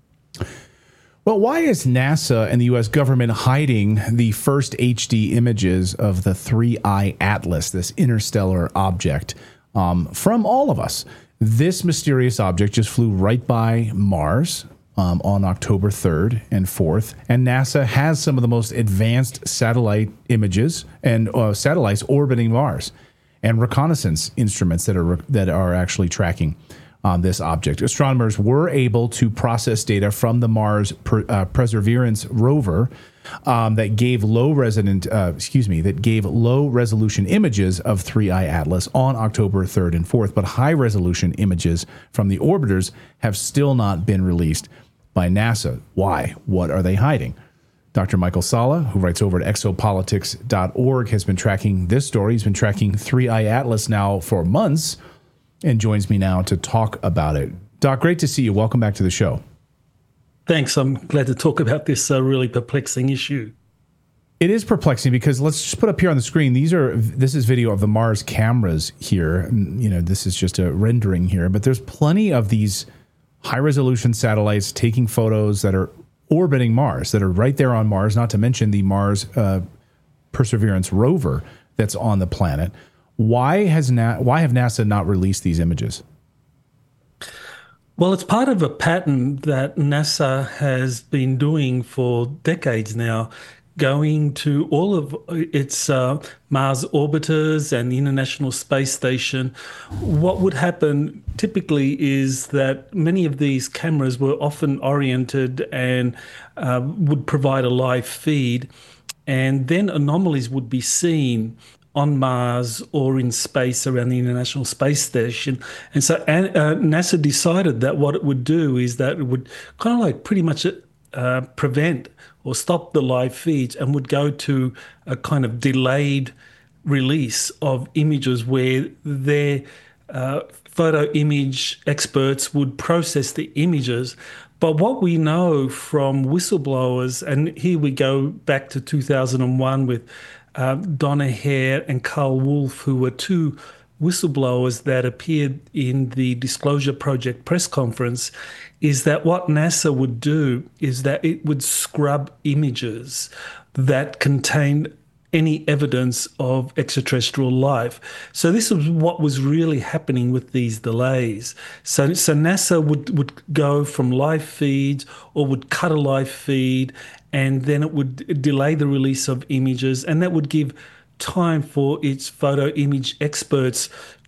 Well, why is NASA and the U S government hiding the first H D images of the three I Atlas, this interstellar object, um, from all of us? This mysterious object just flew right by Mars um, on October third and fourth, and NASA has some of the most advanced satellite images and uh, satellites orbiting Mars and reconnaissance instruments that are that are actually tracking on this object. Astronomers were able to process data from the Mars per, uh, Perseverance rover um, that gave low resonant, uh, excuse me, that gave low resolution images of three I Atlas on October third and fourth, but high resolution images from the orbiters have still not been released by NASA. Why? What are they hiding? Doctor Michael Salla, who writes over at exopolitics dot org, has been tracking this story. He's been tracking three I Atlas now for months, and joins me now to talk about it. Doc, great to see you. Welcome back to the show. Thanks. I'm glad to talk about this uh, really perplexing issue. It is perplexing because let's just put up here on the screen. These are this is video of the Mars cameras here. You know, this is just a rendering here, but there's plenty of these high resolution satellites taking photos that are orbiting Mars, that are right there on Mars. Not to mention the Mars uh, Perseverance rover that's on the planet. Why has Na- why have NASA not released these images? Well, it's part of a pattern that NASA has been doing for decades now, going to all of its uh, Mars orbiters and the International Space Station. What would happen typically is that many of these cameras were often oriented and uh, would provide a live feed, and then anomalies would be seen on Mars or in space around the International Space Station. And so uh, NASA decided that what it would do is that it would kind of like pretty much uh, prevent or stop the live feeds and would go to a kind of delayed release of images where their uh, photo image experts would process the images. But what we know from whistleblowers, and here we go back to two thousand one with Uh, Donna Hare and Carl Wolf, who were two whistleblowers that appeared in the Disclosure Project press conference, is that what NASA would do is that it would scrub images that contained any evidence of extraterrestrial life. So this is what was really happening with these delays. So, so NASA would, would go from live feeds or would cut a live feed, and then it would delay the release of images, and that would give time for its photo image experts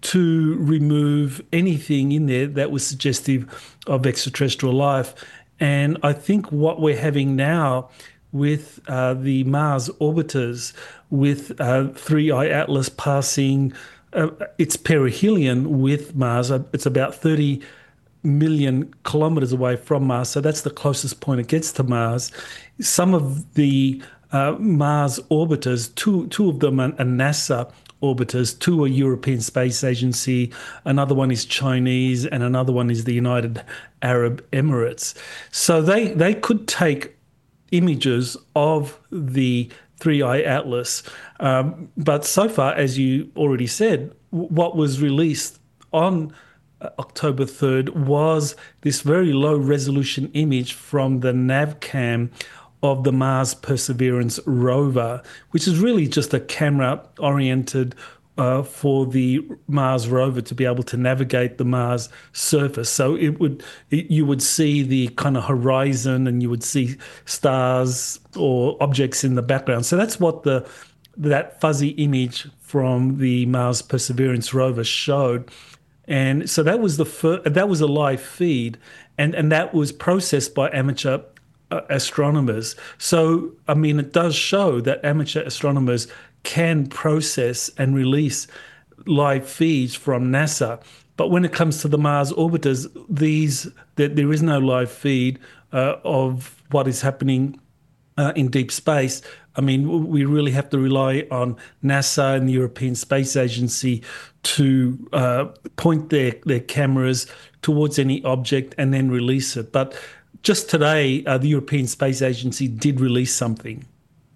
to remove anything in there that was suggestive of extraterrestrial life. And I think what we're having now with uh, the Mars orbiters, with uh, three I Atlas passing uh, its perihelion with Mars, it's about thirty million kilometers away from Mars, so that's the closest point it gets to Mars. Some of the uh, Mars orbiters, two two of them are, are NASA orbiters, two are European Space Agency, another one is Chinese, and another one is the United Arab Emirates. So they they could take images of the three I Atlas, um, but so far, as you already said, what was released on October third was this very low resolution image from the NavCam of the Mars Perseverance rover, which is really just a camera oriented uh, for the Mars rover to be able to navigate the Mars surface. So it would, it, you would see the kind of horizon, and you would see stars or objects in the background. So that's what the that fuzzy image from the Mars Perseverance rover showed. And so that was the fir- that was a live feed, and, and that was processed by amateur uh, astronomers. So, I mean, it does show that amateur astronomers can process and release live feeds from NASA. But when it comes to the Mars orbiters, these there, there is no live feed uh, of what is happening uh, in deep space. I mean, we really have to rely on NASA and the European Space Agency to uh, point their, their cameras towards any object and then release it. But just today, uh, the European Space Agency did release something.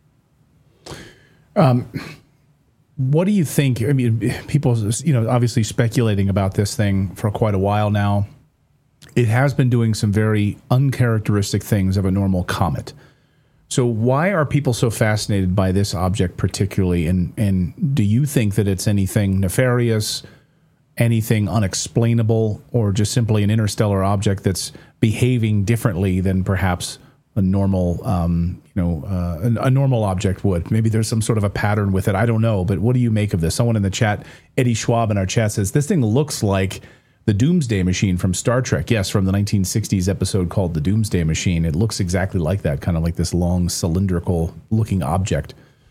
Um, what do you think? I mean, people, you know, obviously speculating about this thing for quite a while now. It has been doing some very uncharacteristic things of a normal comet. So why are people so fascinated by this object particularly? And, and do you think that it's anything nefarious, anything unexplainable, or just simply an interstellar object that's behaving differently than perhaps a normal, um, you know, uh, a, a normal object would? Maybe there's some sort of a pattern with it. I don't know. But what do you make of this? Someone in the chat, Eddie Schwab in our chat, says, this thing looks like the Doomsday Machine from Star Trek. Yes, from the nineteen sixties episode called The Doomsday Machine. It looks exactly like that, kind of like this long cylindrical looking object.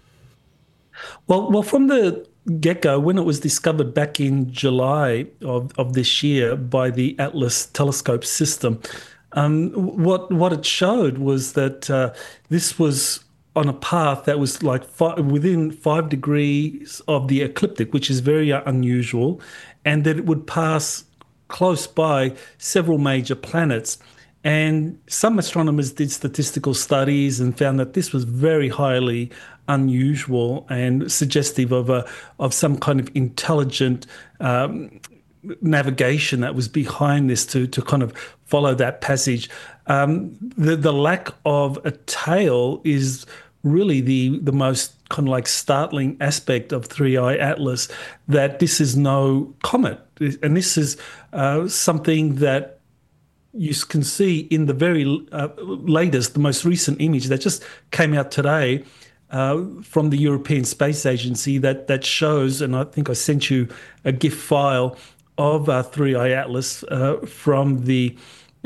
Well, well, from the get-go, when it was discovered back in July of, of this year by the Atlas telescope system, um, what what it showed was that uh, this was on a path that was like five, within five degrees of the ecliptic, which is very unusual, and that it would pass close by several major planets. And some astronomers did statistical studies and found that this was very highly unusual and suggestive of a of some kind of intelligent um, navigation that was behind this to to kind of follow that passage. Um, the the lack of a tail is really the the most kind of like startling aspect of three I Atlas, that this is no comet. And this is uh, something that you can see in the very uh, latest, the most recent image that just came out today uh, from the European Space Agency that that shows, and I think I sent you a GIF file of uh, three I Atlas uh, from the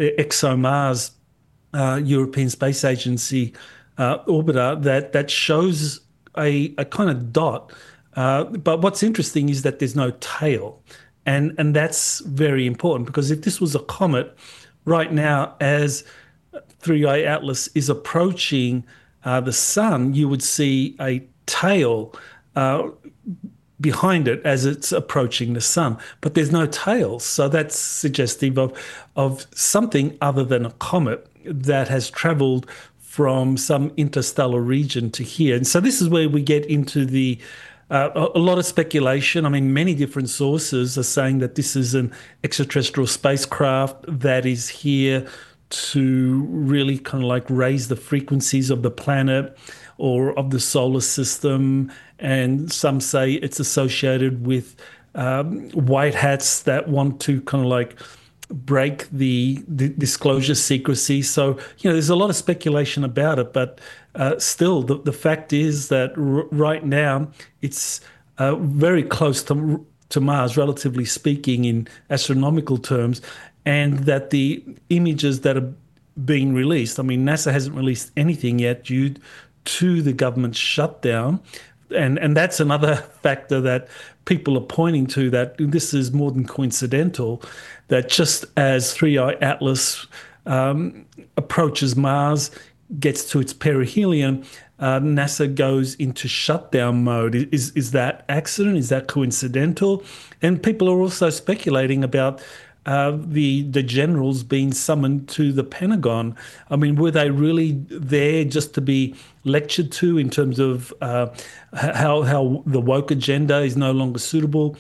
ExoMars uh, European Space Agency uh, orbiter that, that shows a, a kind of dot. Uh, but what's interesting is that there's no tail. And and that's very important, because if this was a comet, right now, as three I Atlas is approaching uh, the sun, you would see a tail uh, behind it as it's approaching the sun. But there's no tail, so that's suggestive of, of something other than a comet that has traveled from some interstellar region to here. And so this is where we get into the Uh, a, a lot of speculation. I mean, many different sources are saying that this is an extraterrestrial spacecraft that is here to really kind of like raise the frequencies of the planet or of the solar system. And some say it's associated with um, white hats that want to kind of like break the, the disclosure secrecy. So, you know, there's a lot of speculation about it, but uh, still the, the fact is that r- right now it's uh, very close to, to Mars, relatively speaking, in astronomical terms, and that the images that are being released, I mean, NASA hasn't released anything yet due to the government shutdown. And and that's another factor that people are pointing to, that this is more than coincidental, that just as three I Atlas um, approaches Mars, gets to its perihelion, uh, NASA goes into shutdown mode. Is is that accident? Is that coincidental? And people are also speculating about uh, the the generals being summoned to the Pentagon. I mean, were they really there just to be lectured to in terms of uh, how how the woke agenda is no longer suitable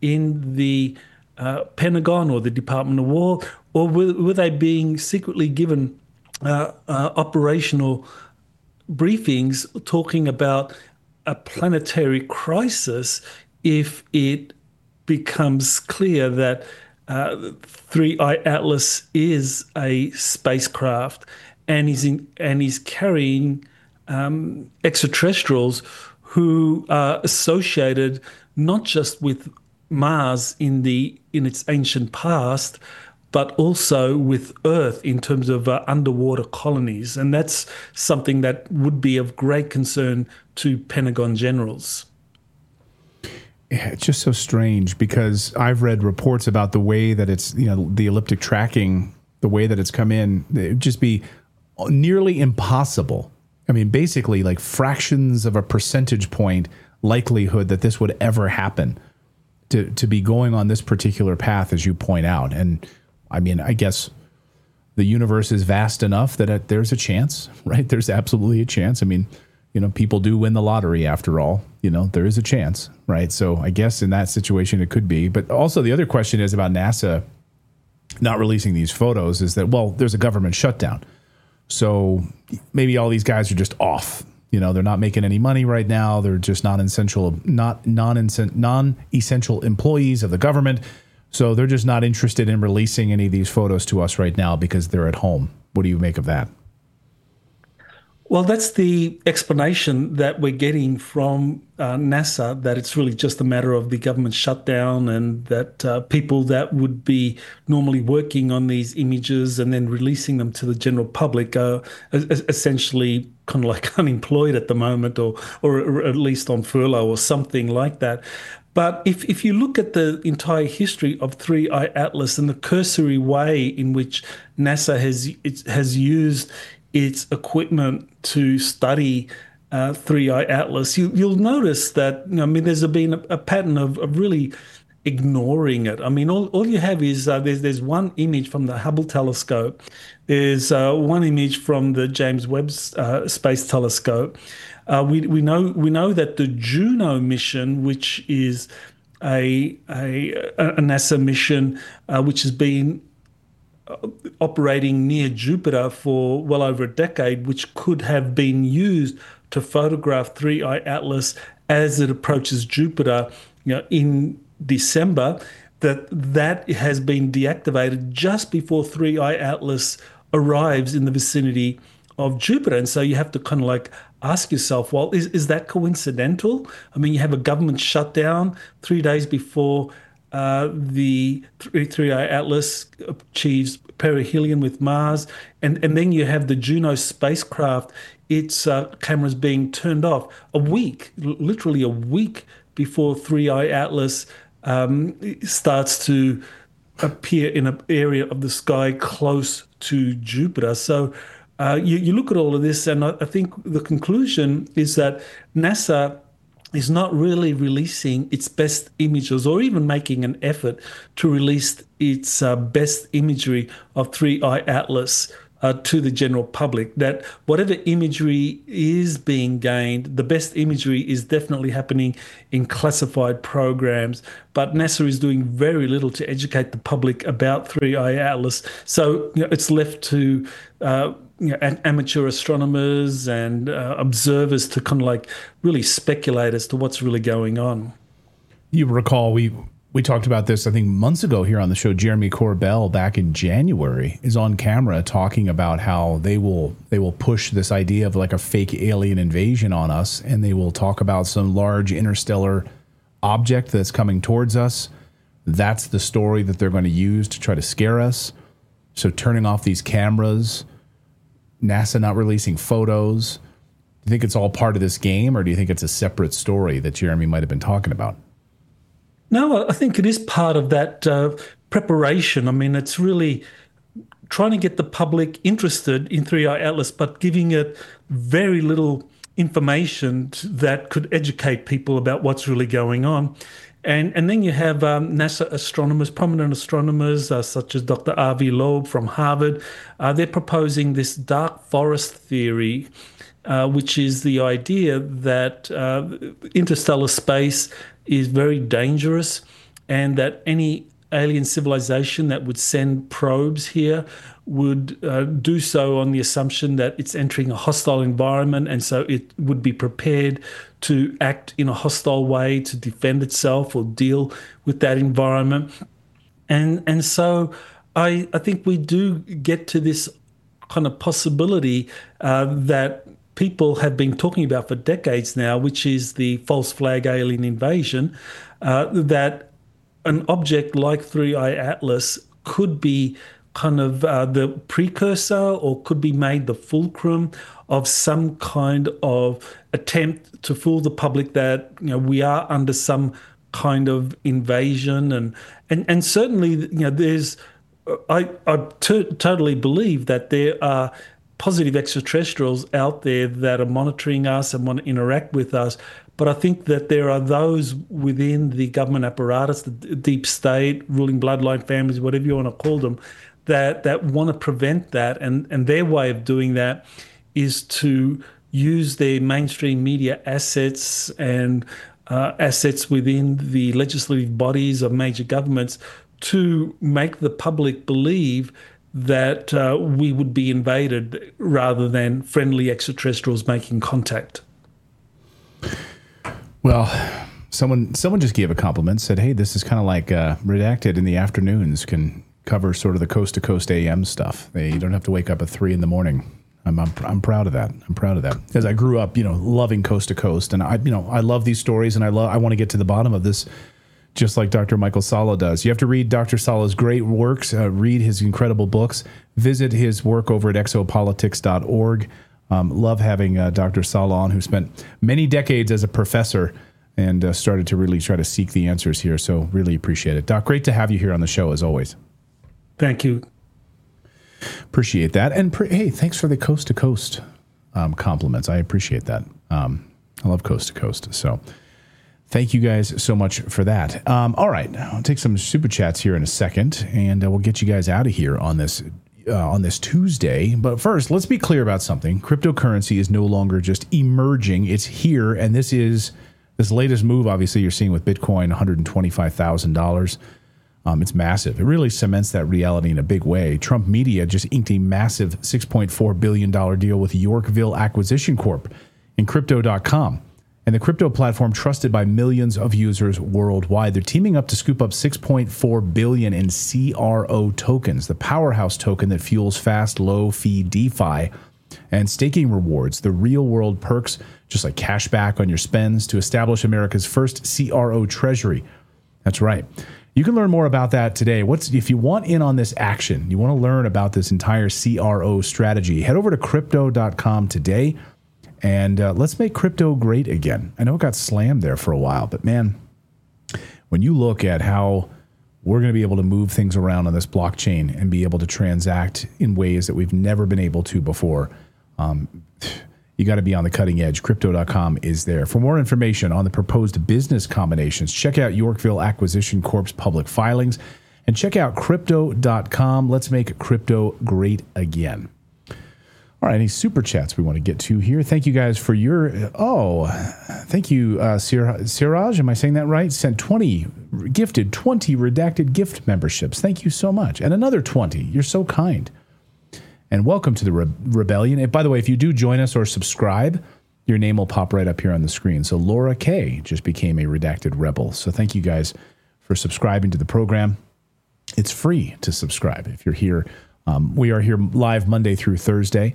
in the uh, Pentagon or the Department of War, or were, were they being secretly given uh, uh, operational briefings talking about a planetary crisis if it becomes clear that uh, three I Atlas is a spacecraft and is in, and is carrying um, extraterrestrials who are associated not just with Mars in the in its ancient past, but also with Earth in terms of uh, underwater colonies. And that's something that would be of great concern to Pentagon generals. Yeah, it's just so strange, because I've read reports about the way that it's, you know, the elliptic tracking, the way that it's come in, it would just be nearly impossible. I mean, basically like fractions of a percentage point likelihood that this would ever happen to, to be going on this particular path, as you point out. And I mean, I guess the universe is vast enough that it, there's a chance, right? There's absolutely a chance. I mean, you know, people do win the lottery after all, you know, there is a chance, right? So I guess in that situation it could be. But also the other question is about NASA not releasing these photos is that, well, there's a government shutdown. So maybe all these guys are just off. You know, they're not making any money right now. They're just non-essential, not non non-essential employees of the government. So they're just not interested in releasing any of these photos to us right now because they're at home. What do you make of that? Well, that's the explanation that we're getting from uh, NASA, that it's really just a matter of the government shutdown, and that uh, people that would be normally working on these images and then releasing them to the general public are essentially kind of like unemployed at the moment, or or at least on furlough or something like that. But if, if you look at the entire history of three I Atlas and the cursory way in which NASA has it has used its equipment to study uh, three I Atlas, you, you'll notice that, you know, I mean, there's been a, a pattern of, of really ignoring it. I mean, all, all you have is uh, there's there's one image from the Hubble telescope, there's uh, one image from the James Webb uh, Space Telescope. Uh, we we know we know that the Juno mission, which is a a, a NASA mission, uh, which has been operating near Jupiter for well over a decade, which could have been used to photograph three I Atlas as it approaches Jupiter, you know, in December, that that has been deactivated just before three I Atlas arrives in the vicinity of Jupiter. And so you have to kind of like ask yourself, well, is, is that coincidental? I mean, you have a government shutdown three days before Uh, the three I Atlas achieves perihelion with Mars, and, and then you have the Juno spacecraft, its uh, cameras being turned off a week, literally a week before three I Atlas um, starts to appear in an area of the sky close to Jupiter. So uh, you, you look at all of this, and I, I think the conclusion is that NASA is not really releasing its best images, or even making an effort to release its uh, best imagery of three I Atlas uh, to the general public. That whatever imagery is being gained, the best imagery is definitely happening in classified programs, but NASA is doing very little to educate the public about three I Atlas. So, you know, it's left to uh, you know, amateur astronomers and uh, observers to kind of like really speculate as to what's really going on. You recall we we talked about this, I think, months ago here on the show. Jeremy Corbell, back in January, is on camera talking about how they will they will push this idea of like a fake alien invasion on us, and they will talk about some large interstellar object that's coming towards us. That's the story that they're going to use to try to scare us. So turning off these cameras, NASA not releasing photos. Do you think it's all part of this game, or do you think it's a separate story that Jeremy might have been talking about? No, I think it is part of that uh, preparation. I mean, it's really trying to get the public interested in three I Atlas, but giving it very little information that could educate people about what's really going on. And and then you have um, NASA astronomers, prominent astronomers, uh, such as Doctor Avi Loeb from Harvard. Uh, they're proposing this dark forest theory, uh, which is the idea that uh, interstellar space is very dangerous, and that any alien civilization that would send probes here would uh, do so on the assumption that it's entering a hostile environment, and so it would be prepared to act in a hostile way to defend itself or deal with that environment. And and so I, I think we do get to this kind of possibility uh, that people have been talking about for decades now, which is the false flag alien invasion, uh, that an object like three I Atlas could be kind of uh, the precursor, or could be made the fulcrum of some kind of attempt to fool the public that, you know, we are under some kind of invasion. And and, and certainly, you know, there's, I, I t- totally believe that there are positive extraterrestrials out there that are monitoring us and want to interact with us. But I think that there are those within the government apparatus, the deep state, ruling bloodline families, whatever you want to call them, that, that want to prevent that. And, and their way of doing that is to use their mainstream media assets and uh, assets within the legislative bodies of major governments to make the public believe that uh, we would be invaded rather than friendly extraterrestrials making contact. Well, someone someone just gave a compliment, said, hey, this is kind of like uh, Redacted in the afternoons can cover sort of the coast-to-coast A M stuff. They, you don't have to wake up at three in the morning. I'm, I'm I'm proud of that. I'm proud of that. Because I grew up, you know, loving Coast to Coast. And I, you know, I love these stories and I love I want to get to the bottom of this, just like Doctor Michael Salla does. You have to read Doctor Salla's great works, uh, read his incredible books, visit his work over at exopolitics dot org. Um, love having uh, Doctor Salla on, who spent many decades as a professor and uh, started to really try to seek the answers here. So really appreciate it. Doc, great to have you here on the show as always. Thank you. Appreciate that. And pre- hey, thanks for the Coast to Coast um, compliments. I appreciate that. Um, I love Coast to Coast. So thank you guys so much for that. Um, all right. I'll take some super chats here in a second, and uh, we'll get you guys out of here on this uh, on this Tuesday. But first, let's be clear about something. Cryptocurrency is no longer just emerging. It's here, and this is this latest move, obviously, you're seeing with Bitcoin, one hundred twenty-five thousand dollars. Um, it's massive. It really cements that reality in a big way. Trump Media just inked a massive six point four billion dollars deal with Yorkville Acquisition Corp and Crypto dot com, and the crypto platform trusted by millions of users worldwide. They're teaming up to scoop up six point four billion dollars in C R O tokens, the powerhouse token that fuels fast, low-fee DeFi and staking rewards, the real-world perks, just like cash back on your spends, to establish America's first C R O treasury. That's right. You can learn more about that today. What's if you want in on this action, you want to learn about this entire C R O strategy, head over to crypto dot com today, and uh, let's make crypto great again. I know it got slammed there for a while, but man, when you look at how we're going to be able to move things around on this blockchain and be able to transact in ways that we've never been able to before, um, you got to be on the cutting edge. Crypto dot com is there. For more information on the proposed business combinations, check out Yorkville Acquisition Corp's public filings and check out crypto dot com. Let's make crypto great again. All right, any super chats we want to get to here? Thank you guys for your, oh, thank you, uh, Siraj, am I saying that right? Sent twenty, gifted twenty redacted gift memberships. Thank you so much. And another twenty. You're so kind. And welcome to the Re- Rebellion. And by the way, if you do join us or subscribe, your name will pop right up here on the screen. So Laura K just became a redacted rebel. So thank you guys for subscribing to the program. It's free to subscribe if you're here. Um, we are here live Monday through Thursday.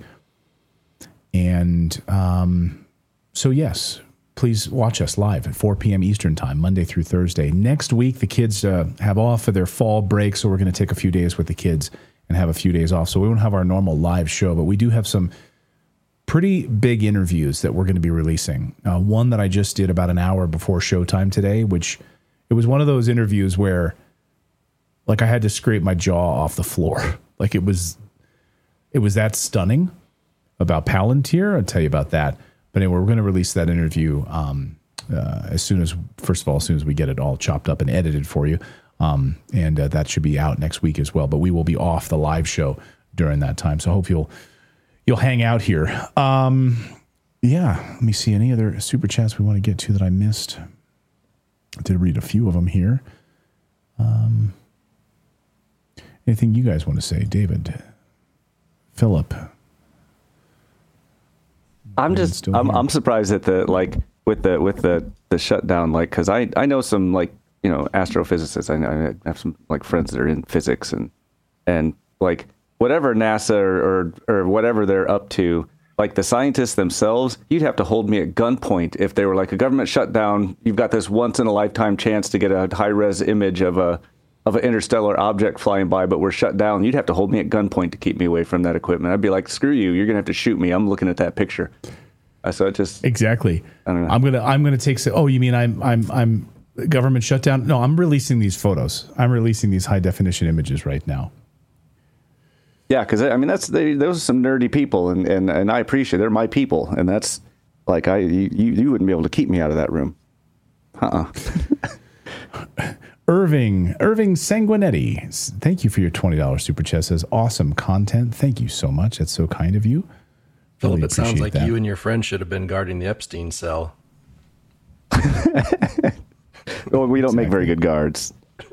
And um, so, yes, please watch us live at four p.m. Eastern time, Monday through Thursday. Next week, the kids uh, have off for their fall break, so we're going to take a few days with the kids and have a few days off. So we won't have our normal live show, but we do have some pretty big interviews that we're going to be releasing. Uh, one that I just did about an hour before showtime today, which it was one of those interviews where like I had to scrape my jaw off the floor. Like it was, it was that stunning about Palantir. I'll tell you about that. But anyway, we're going to release that interview um, uh, as soon as, first of all, as soon as we get it all chopped up and edited for you. Um, and uh, that should be out next week as well. But we will be off the live show during that time. So I hope you'll you'll hang out here. Um, yeah, let me see any other super chats we want to get to that I missed. I did read a few of them here. Um, anything you guys want to say, David, Philip? I'm just I'm I'm surprised at the like with the with the the shutdown, like because I I know some like. you know, astrophysicists. I know I have some like friends that are in physics and, and like whatever NASA or, or, or whatever they're up to, like the scientists themselves, you'd have to hold me at gunpoint if they were like a government shutdown. You've got this once in a lifetime chance to get a high res image of a, of an interstellar object flying by, but we're shut down. You'd have to hold me at gunpoint to keep me away from that equipment. I'd be like, screw you. You're going to have to shoot me. I'm looking at that picture. Uh, so it just, exactly. I don't know. I'm going to, I'm going to take, oh, you mean I'm, I'm, I'm, government shutdown? No, I'm releasing these photos. I'm releasing these high definition images right now. Yeah, because I mean that's they, those are some nerdy people, and, and, and I appreciate they're my people, and that's like I you, you wouldn't be able to keep me out of that room. Uh-uh. Irving Irving Sanguinetti, thank you for your twenty dollars super chat. Says awesome content. Thank you so much. That's so kind of you. Philip, Really it sounds like that. you and your friend should have been guarding the Epstein cell. Well, we don't make very good guards.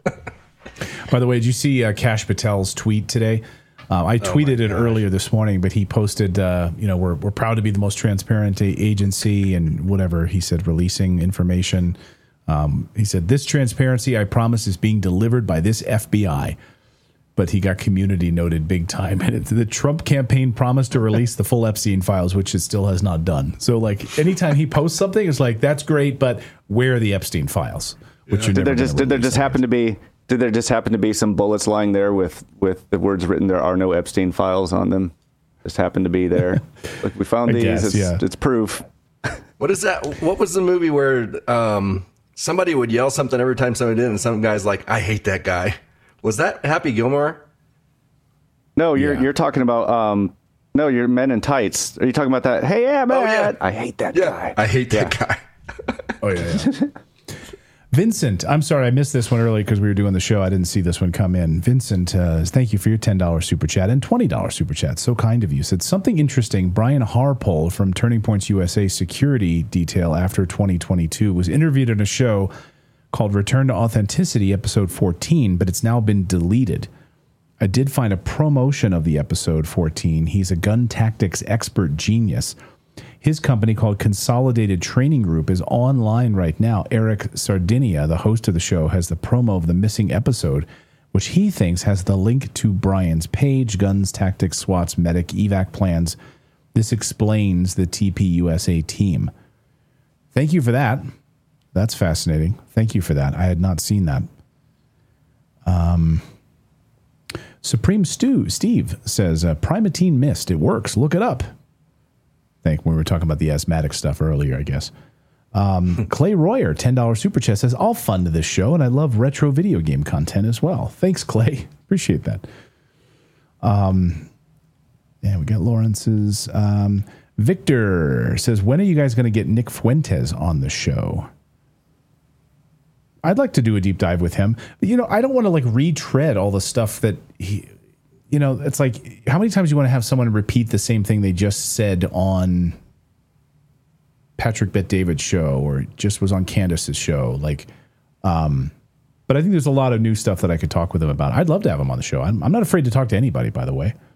By the way, did you see uh, Kash Patel's tweet today? Uh, I tweeted oh it earlier this morning, but he posted, uh, you know, we're we're proud to be the most transparent agency and whatever he said, releasing information. Um, he said, this transparency, I promise, is being delivered by this F B I. But he got community noted big time. And it's, the Trump campaign promised to release the full Epstein files, which it still has not done. So, like, anytime he posts something, it's like, that's great, but where are the Epstein files? Which yeah. Did there just did there just happen to be did there just happen to be some bullets lying there with with the words written there are no Epstein files on them? Just happened to be there. Like, we found I these. guess, it's, yeah. it's proof. What is that? What was the movie where um, somebody would yell something every time somebody did, and some guy's like, "I hate that guy." Was that Happy Gilmore? No, you're Yeah. you're talking about um no, you're Men in Tights. Are you talking about that? Hey, yeah, man. Oh, yeah. I hate that Yeah, guy. I hate that Yeah. guy. Oh, yeah, yeah. Vincent, I'm sorry I missed this one earlier because we were doing the show. I didn't see this one come in. Vincent, uh, thank you for your ten dollars super chat and twenty dollars super chat. So kind of you. Said something interesting. Brian Harpole from Turning Points U S A security detail after twenty twenty-two was interviewed in a show called Return to Authenticity, episode fourteen, but it's now been deleted. I did find a promotion of the episode fourteen. He's a gun tactics expert genius. His company called Consolidated Training Group is online right now. Eric Sardinia, the host of the show, has the promo of the missing episode, which he thinks has the link to Brian's page, Guns, Tactics, SWATs, Medic, evac plans. This explains the T P U S A team. Thank you for that. That's fascinating. Thank you for that. I had not seen that. Um, Supreme Stew, Steve says, uh, Primatine Mist. It works. Look it up. I think we were talking about the asthmatic stuff earlier, I guess. Um, Clay Royer, ten dollars super chat, says, I'll fund this show, and I love retro video game content as well. Thanks, Clay. Appreciate that. Um, yeah, we got Lawrence's. Um, Victor says, when are you guys going to get Nick Fuentes on the show? I'd like to do a deep dive with him. But, you know, I don't want to, like, retread all the stuff that he... You know, it's like, how many times do you want to have someone repeat the same thing they just said on Patrick Bet-David's show or just was on Candace's show? Like, um, but I think there's a lot of new stuff that I could talk with him about. I'd love to have him on the show. I'm, I'm not afraid to talk to anybody, by the way.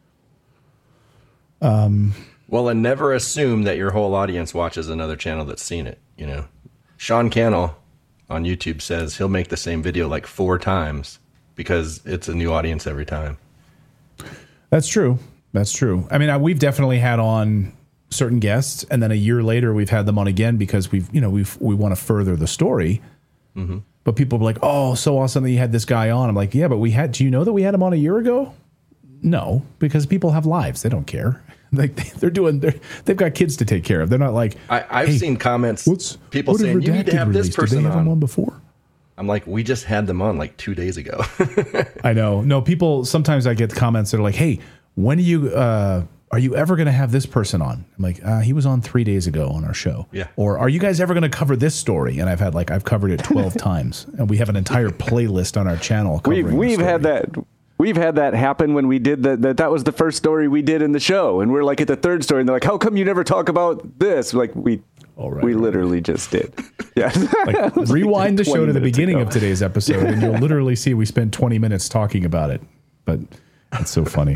Um, well, and never assume that your whole audience watches another channel that's seen it. You know, Sean Cannell on YouTube says he'll make the same video like four times because it's a new audience every time. That's true. That's true. I mean, I, we've definitely had on certain guests, and then a year later we've had them on again because we've, you know, we've we want to further the story. Mm-hmm. But people are like, "Oh, so awesome that you had this guy on." I'm like, "Yeah, but we had. Do you know that we had him on a year ago?" No, because people have lives; they don't care. Like they're doing, they're, they've got kids to take care of. They're not like. I, I've hey, seen comments. What's, people what saying you need to have this person Did they have on. him on before? I'm like, we just had them on like two days ago. I know. No, people. Sometimes I get comments that are like, "Hey, when are you? Uh, are you ever going to have this person on?" I'm like, uh, "He was on three days ago on our show." Yeah. Or are you guys ever going to cover this story? And I've had like I've covered it twelve times, and we have an entire playlist on our channel. We've we've had that. We've had that happen when we did that. That that was the first story we did in the show, and we're like at the third story, and they're like, "How come you never talk about this?" Like we. All right, we right. literally just did. Yeah. Like, rewind the show to the beginning ago. Of today's episode, and you'll literally see we spent twenty minutes talking about it. But it's so funny.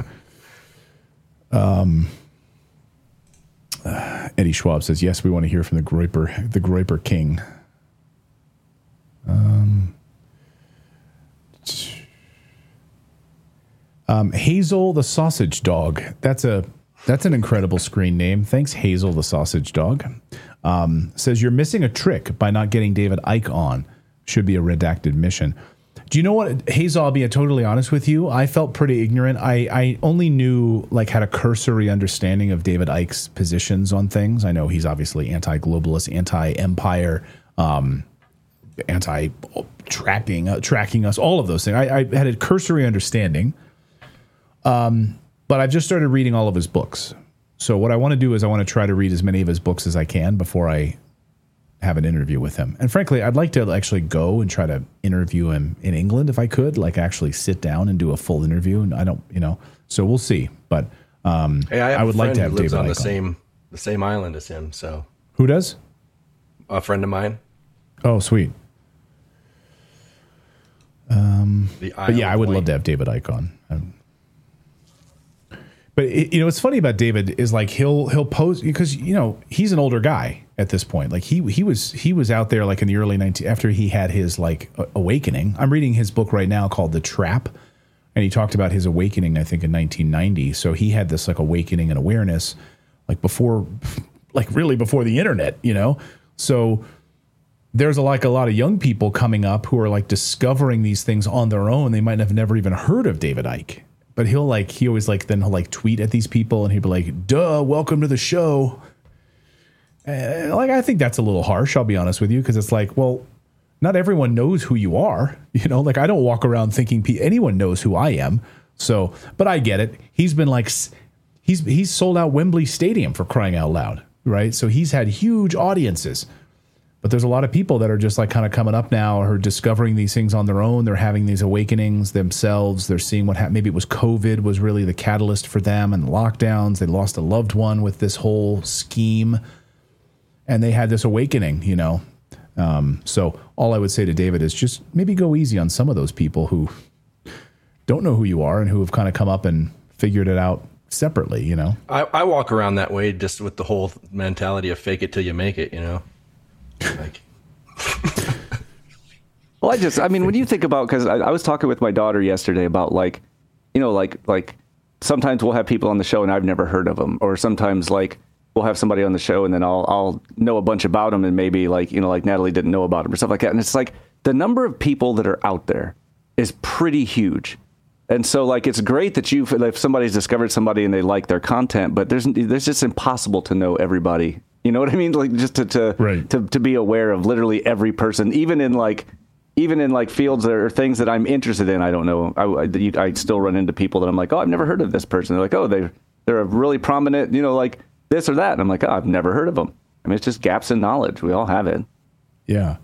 Um, uh, Eddie Schwab says, yes, we want to hear from the Groiper, the Groiper King. Um, um, Hazel the Sausage Dog. That's a that's an incredible screen name. Thanks, Hazel the Sausage Dog. Um, says you're missing a trick by not getting David Icke on. Should be a redacted mission. Do you know what, Hazel, I'll be totally honest with you. I felt pretty ignorant. I, I only knew, like, had a cursory understanding of David Icke's positions on things. I know he's obviously anti-globalist, anti-empire, um, anti-tracking uh, tracking us, all of those things. I, I had a cursory understanding. Um, but I've just started reading all of his books. So what I want to do is I want to try to read as many of his books as I can before I have an interview with him. And frankly, I'd like to actually go and try to interview him in England if I could, like actually sit down and do a full interview. And I don't, you know, so we'll see. But um, hey, I, have I would a like to have who lives David on the Icke same the same island as him. So who does? A friend of mine. Oh, sweet. Um, but yeah, I would love to have David Icke on. Um, But it, you know, what's funny about David is like he'll he'll post because you know he's an older guy at this point. Like he he was he was out there like in the early nineteen after he had his like awakening. I'm reading his book right now called The Trap, and he talked about his awakening I think in nineteen ninety. So he had this like awakening and awareness like before, like really before the internet. You know, so there's a, like a lot of young people coming up who are like discovering these things on their own. They might have never even heard of David Icke. But he'll like, he always like, then he'll like tweet at these people and he'll be like, duh, welcome to the show. Uh, like, I think that's a little harsh, I'll be honest with you. Cause it's like, well, not everyone knows who you are. You know, like I don't walk around thinking pe- anyone knows who I am. So, but I get it. He's been like, he's, he's sold out Wembley Stadium for crying out loud. Right. So he's had huge audiences. But there's a lot of people that are just like kind of coming up now or discovering these things on their own. They're having these awakenings themselves. They're seeing what happened. Maybe it was COVID was really the catalyst for them and the lockdowns. They lost a loved one with this whole scheme. And they had this awakening, you know. Um, so all I would say to David is just maybe go easy on some of those people who don't know who you are and who have kind of come up and figured it out separately, you know. I, I walk around that way just with the whole mentality of fake it till you make it, you know. Like, well, I just, I mean, when you think about, because I, I was talking with my daughter yesterday about like, you know, like, like sometimes we'll have people on the show and I've never heard of them, or sometimes like we'll have somebody on the show and then I'll, I'll know a bunch about them and maybe like, you know, like Natalie didn't know about them or stuff like that. And it's like the number of people that are out there is pretty huge. And so like, it's great that you've, if somebody's discovered somebody and they like their content, but there's, there's just impossible to know everybody. You know what I mean? Like just to to, right. to to be aware of literally every person, even in like even in like fields or things that I'm interested in. I don't know. I, I, you, I still run into people that I'm like, oh, I've never heard of this person. They're like, oh, they they're a really prominent, you know, like this or that. And I'm like, oh, I've never heard of them. I mean, it's just gaps in knowledge. We all have it. Yeah.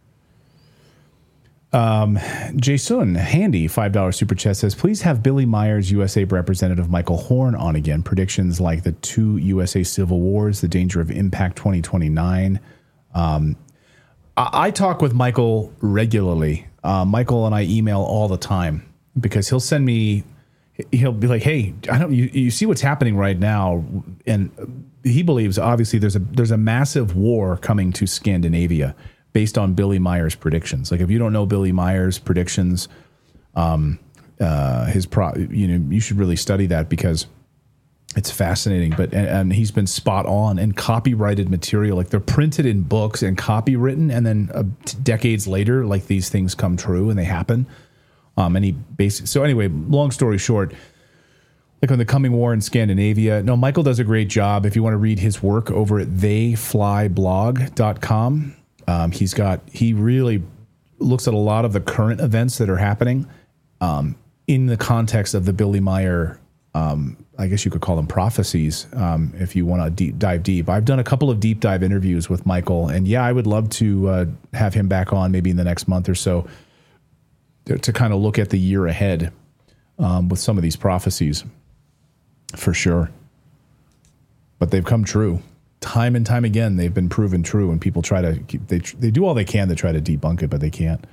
Um, Jason Handy, five dollars super chat says, please have Billy Myers, U S A Representative Michael Horn on again. Predictions like the two U S A civil wars, the danger of impact twenty twenty-nine. Um, I, I talk with Michael regularly. Uh, Michael and I email all the time because he'll send me, he'll be like, hey, I don't, you, you see what's happening right now. And he believes obviously there's a, there's a massive war coming to Scandinavia based on Billy Myers' predictions. Like if you don't know Billy Myers' predictions, um, uh, his pro, you know, you should really study that because it's fascinating. But and, and he's been spot on and copyrighted material. Like they're printed in books and copywritten, and then uh, t- decades later, like these things come true and they happen. Um, and he basically. So anyway, long story short, like on the coming war in Scandinavia. No, Michael does a great job. If you want to read his work over at they fly blog dot com. Um, he's got, he really looks at a lot of the current events that are happening um, in the context of the Billy Meyer, um, I guess you could call them prophecies, um, if you want to deep dive deep. I've done a couple of deep dive interviews with Michael, and yeah, I would love to uh, have him back on maybe in the next month or so to, to kind of look at the year ahead um, with some of these prophecies for sure. But they've come true. Time and time again, they've been proven true, and people try to keep, they they do all they can to try to debunk it, but they can't.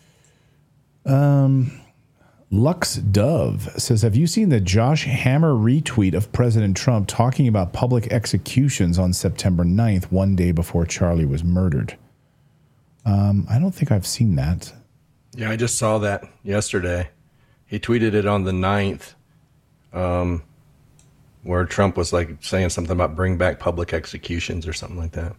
Um, Lux Dove says, have you seen the Josh Hammer retweet of President Trump talking about public executions on September ninth, one day before Charlie was murdered? Um, I don't think I've seen that. Yeah, I just saw that yesterday. He tweeted it on the ninth. Um, where Trump was like saying something about bring back public executions or something like that.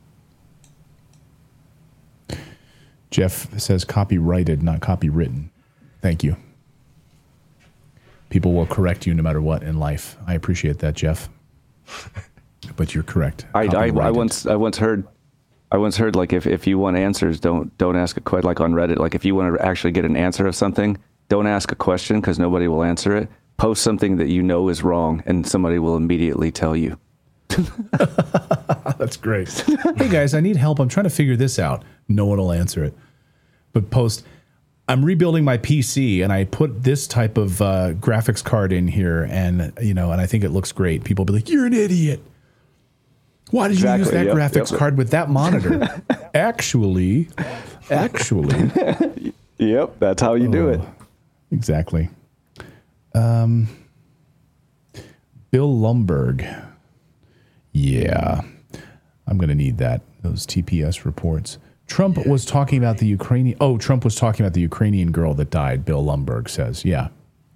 Jeff says copyrighted, not copywritten. Thank you. People will correct you no matter what in life. I appreciate that, Jeff. But you're correct. I, I, I once I once heard I once heard like if, if you want answers, don't don't ask a question. Like on Reddit, like if you want to actually get an answer of something, don't ask a question because nobody will answer it. post something that you know is wrong, and somebody will immediately tell you. That's great. Hey guys, I need help. I'm trying to figure this out. No one will answer it. But post, I'm rebuilding my P C and I put this type of uh, graphics card in here, and you know, and I think it looks great. People will be like, "You're an idiot. Why did exactly, you use that yep, graphics yep. card with that monitor?" actually, actually, yep, that's how you oh, do it. Exactly. Um, Bill Lumberg. Yeah, I'm going to need that. Those T P S reports. Trump yeah. was talking about the Ukrainian. Oh, Trump was talking about the Ukrainian girl that died. Bill Lumberg says, yeah.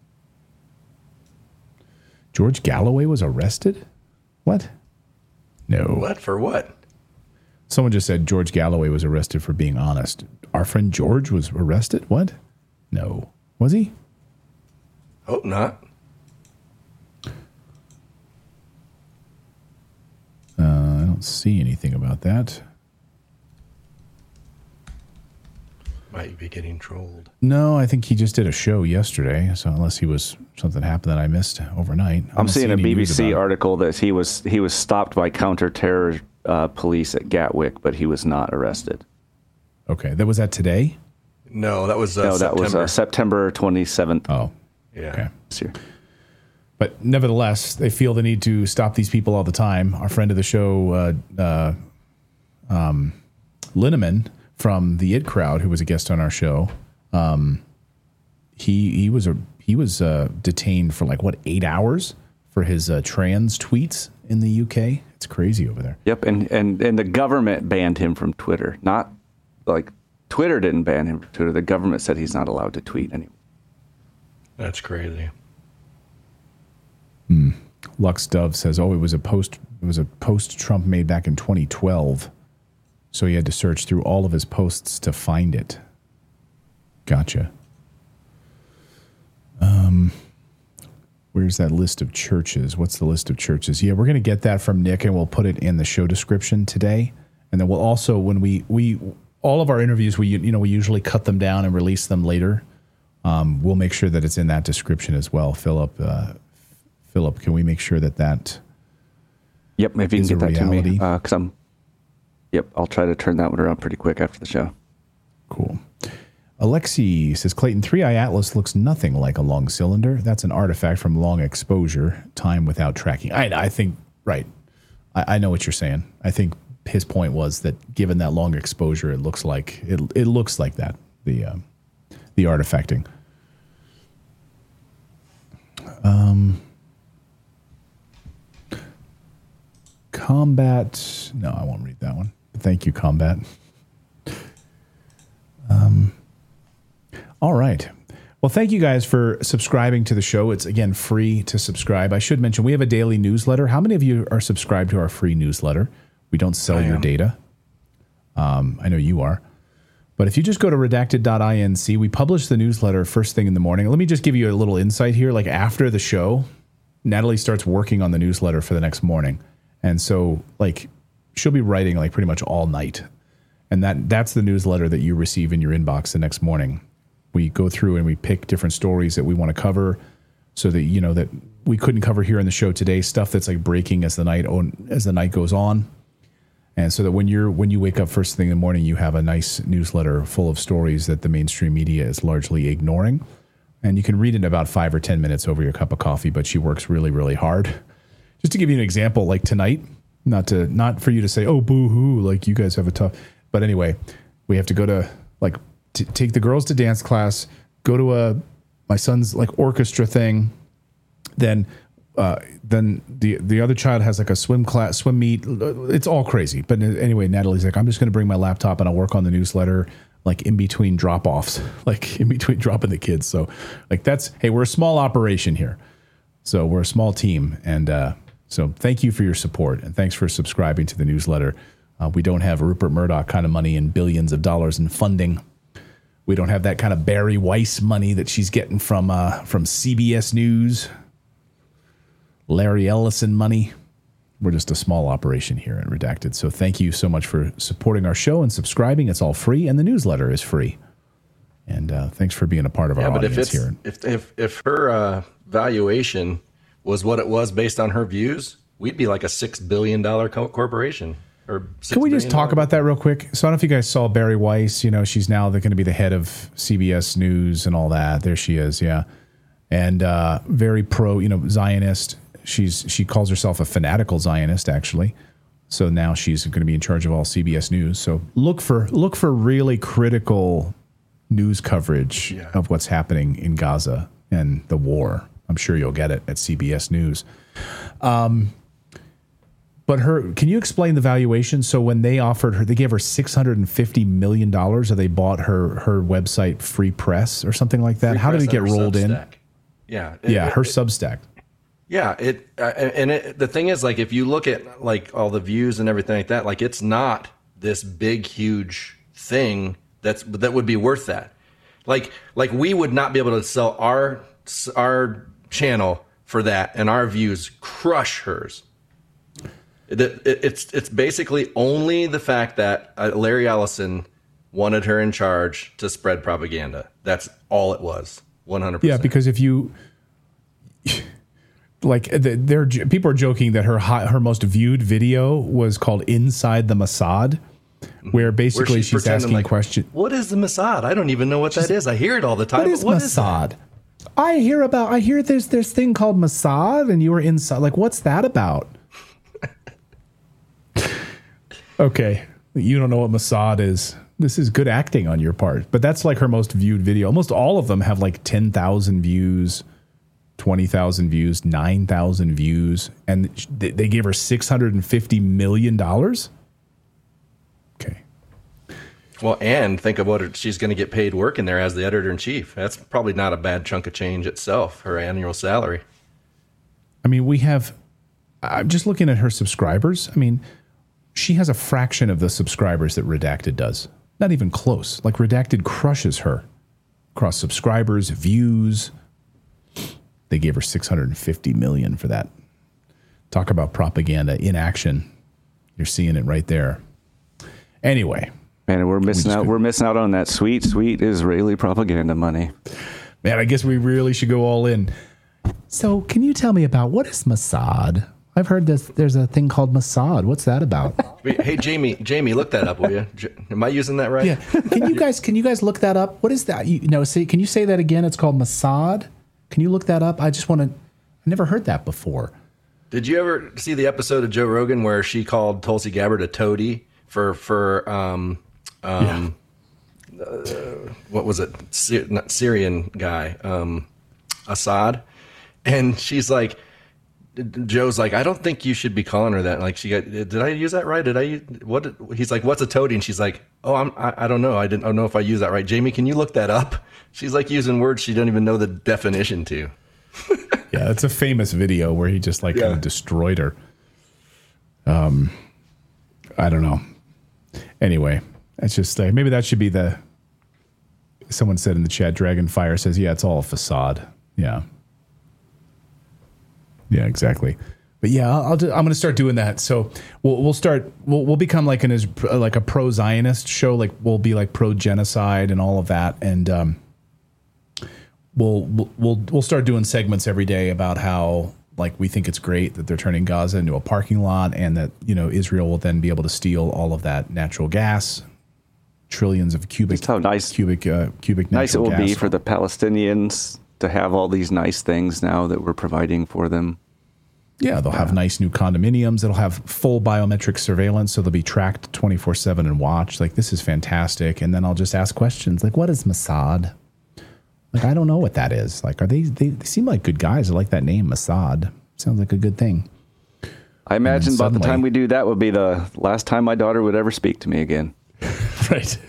George Galloway was arrested? What? No. What? For what? Someone just said George Galloway was arrested for being honest. Our friend George was arrested? What? No. Was he? Hope not. Uh, I don't see anything about that. Might be getting trolled. No, I think he just did a show yesterday. So unless he was something happened that I missed overnight, I'm seeing a B B C article that he was he was stopped by counter-terror uh, police at Gatwick, but he was not arrested. Okay, that was that today. No, that was uh, no, that September. was uh, September twenty-seventh. Oh, yeah. Okay. This year. But nevertheless, they feel the need to stop these people all the time. Our friend of the show, uh, uh, um, Linneman from the It Crowd, who was a guest on our show, um, he he was a he was uh, detained for like what eight hours for his uh, trans tweets in the U K. It's crazy over there. Yep, and and and the government banned him from Twitter. Not like Twitter didn't ban him from Twitter. The government said he's not allowed to tweet anymore. That's crazy. Hmm. Lux Dove says, "Oh, it was a post. It was a post Trump made back in twenty twelve, so he had to search through all of his posts to find it." Gotcha. Um, where's that list of churches? What's the list of churches? Yeah, we're gonna get that from Nick, and we'll put it in the show description today. And then we'll also, when we we all of our interviews, we you know we usually cut them down and release them later. Um, we'll make sure that it's in that description as well, Philip. Uh, Philip, can we make sure that that Yep, if you can get that reality? to me. Because uh, I'm, yep, I'll try to turn that one around pretty quick after the show. Cool. Alexi says, Clayton, three I Atlas looks nothing like a long cylinder. That's an artifact from long exposure, time without tracking. I, I think, right. I, I know what you're saying. I think his point was that given that long exposure, it looks like it, it looks like that, the, um, the artifacting. Um... Combat. No, I won't read that one. Thank you, Combat. Um, all right. Well, thank you guys for subscribing to the show. It's, again, free to subscribe. I should mention we have a daily newsletter. How many of you are subscribed to our free newsletter? We don't sell your data. Um, I know you are. But if you just go to redacted dot inc, we publish the newsletter first thing in the morning. Let me just give you a little insight here. Like after the show, Natalie starts working on the newsletter for the next morning. And so, like, she'll be writing, like, pretty much all night. And that that's the newsletter that you receive in your inbox the next morning. We go through and we pick different stories that we want to cover so that, you know, that we couldn't cover here in the show today, stuff that's, like, breaking as the night as the night goes on. And so that when you're when you wake up first thing in the morning, you have a nice newsletter full of stories that the mainstream media is largely ignoring. And you can read it in about five or ten minutes over your cup of coffee, but she works really, really hard. Just to give you an example, like tonight, not to not for you to say, "Oh, boo-hoo," like you guys have a tough. But anyway, we have to go to like t- take the girls to dance class, go to a my son's like orchestra thing, then uh, then the the other child has like a swim class, swim meet. It's all crazy. But anyway, Natalie's like, "I'm just going to bring my laptop and I'll work on the newsletter." Like in between drop offs, like in between dropping the kids. So like that's hey, we're a small operation here, so we're a small team and. uh So thank you for your support, and thanks for subscribing to the newsletter. Uh, we don't have Rupert Murdoch kind of money and billions of dollars in funding. We don't have that kind of Barry Weiss money that she's getting from uh, from C B S News, Larry Ellison money. We're just a small operation here at Redacted. So thank you so much for supporting our show and subscribing. It's all free, and the newsletter is free. And uh, thanks for being a part of yeah, our but audience if it's, here. If if if her uh, valuation was what it was based on her views, we'd be like a six billion dollar co- corporation. Or Can we just talk about that real quick? So I don't know if you guys saw Barry Weiss. You know, she's now going to be the head of C B S News and all that. There she is, yeah, and uh, very pro, you know, Zionist. She's she calls herself a fanatical Zionist, actually. So now she's going to be in charge of all C B S News. So look for look for really critical news coverage yeah. of what's happening in Gaza and the war. I'm sure you'll get it at C B S News. Um, but her, can you explain the valuation? So when they offered her, they gave her six hundred fifty million dollars, or they bought her her website Free Press or something like that. Free How did it get rolled Substack. in? Yeah, yeah, it, her it, Substack. Yeah, it uh, and it, the thing is, like, if you look at like all the views and everything like that, like it's not this big, huge thing that's that would be worth that. Like, like we would not be able to sell our our channel for that, and our views crush hers. It, it, it's it's basically only the fact that uh, Larry Ellison wanted her in charge to spread propaganda. That's all it was, one hundred percent. Yeah, because if you. Like they're people are joking that her high, her most viewed video was called "Inside the Mossad," where basically where she's, she's asking like, questions. What is the Mossad? I don't even know what she's, that is. I hear it all the time. What is what Mossad? Is I hear about. I hear there's this thing called Mossad, and you were inside. Like, what's that about? Okay, you don't know what Mossad is. This is good acting on your part, but that's like her most viewed video. Almost all of them have like ten thousand views. twenty thousand views, nine thousand views, and they gave her six hundred fifty million dollars? Okay. Well, and think of what she's going to get paid working there as the editor-in-chief. That's probably not a bad chunk of change itself, her annual salary. I mean, we have, I'm just looking at her subscribers. I mean, she has a fraction of the subscribers that Redacted does. Not even close. Like, Redacted crushes her across subscribers, views. They gave her six hundred fifty million dollars for that. Talk about propaganda in action. You're seeing it right there. Anyway. Man, we're missing we out. Could, we're missing out on that sweet, sweet Israeli propaganda money. Man, I guess we really should go all in. So can you tell me about what is Mossad? I've heard this. There's a thing called Mossad. What's that about? Hey, Jamie, Jamie, look that up, will you? Am I using that right? Yeah. Can you guys, can you guys look that up? What is that? You, you know, say, can you say that again? It's called Mossad. Can you look that up? I just want to, I never heard that before. Did you ever see the episode of Joe Rogan where she called Tulsi Gabbard a toady for, for um, um, yeah. uh, what was it? Sy- not Syrian guy, um, Assad. And she's like, Joe's like, I don't think you should be calling her that. Like, she got, did I use that right? Did I, what, he's like, what's a toady? And she's like, oh, I'm, I, I don't know. I didn't I don't know if I use that right. Jamie, can you look that up? She's like using words she doesn't even know the definition to. Yeah, it's a famous video where he just like yeah. kind of destroyed her. Um, I don't know. Anyway, it's just uh, maybe that should be the. Someone said in the chat, Dragonfire says, "Yeah, it's all a facade." Yeah. Yeah, exactly. But yeah, I'll, I'll do, I'm going to start doing that. So we'll we'll start. We'll we'll become like an like a pro Zionist show. Like we'll be like pro genocide and all of that, and um, we'll we'll we'll start doing segments every day about how like we think it's great that they're turning Gaza into a parking lot, and that you know Israel will then be able to steal all of that natural gas, trillions of cubic how nice cubic uh, cubic natural nice it will gas. be for the Palestinians to have all these nice things now that we're providing for them. Yeah, they'll have nice new condominiums. It'll have full biometric surveillance, so they'll be tracked twenty-four seven and watched. Like, this is fantastic. And then I'll just ask questions like, what is Mossad? Like, I don't know what that is. Like, are they, they, they seem like good guys. I like that name, Mossad. Sounds like a good thing. I imagine by the time we do that would be the last time my daughter would ever speak to me again. Right.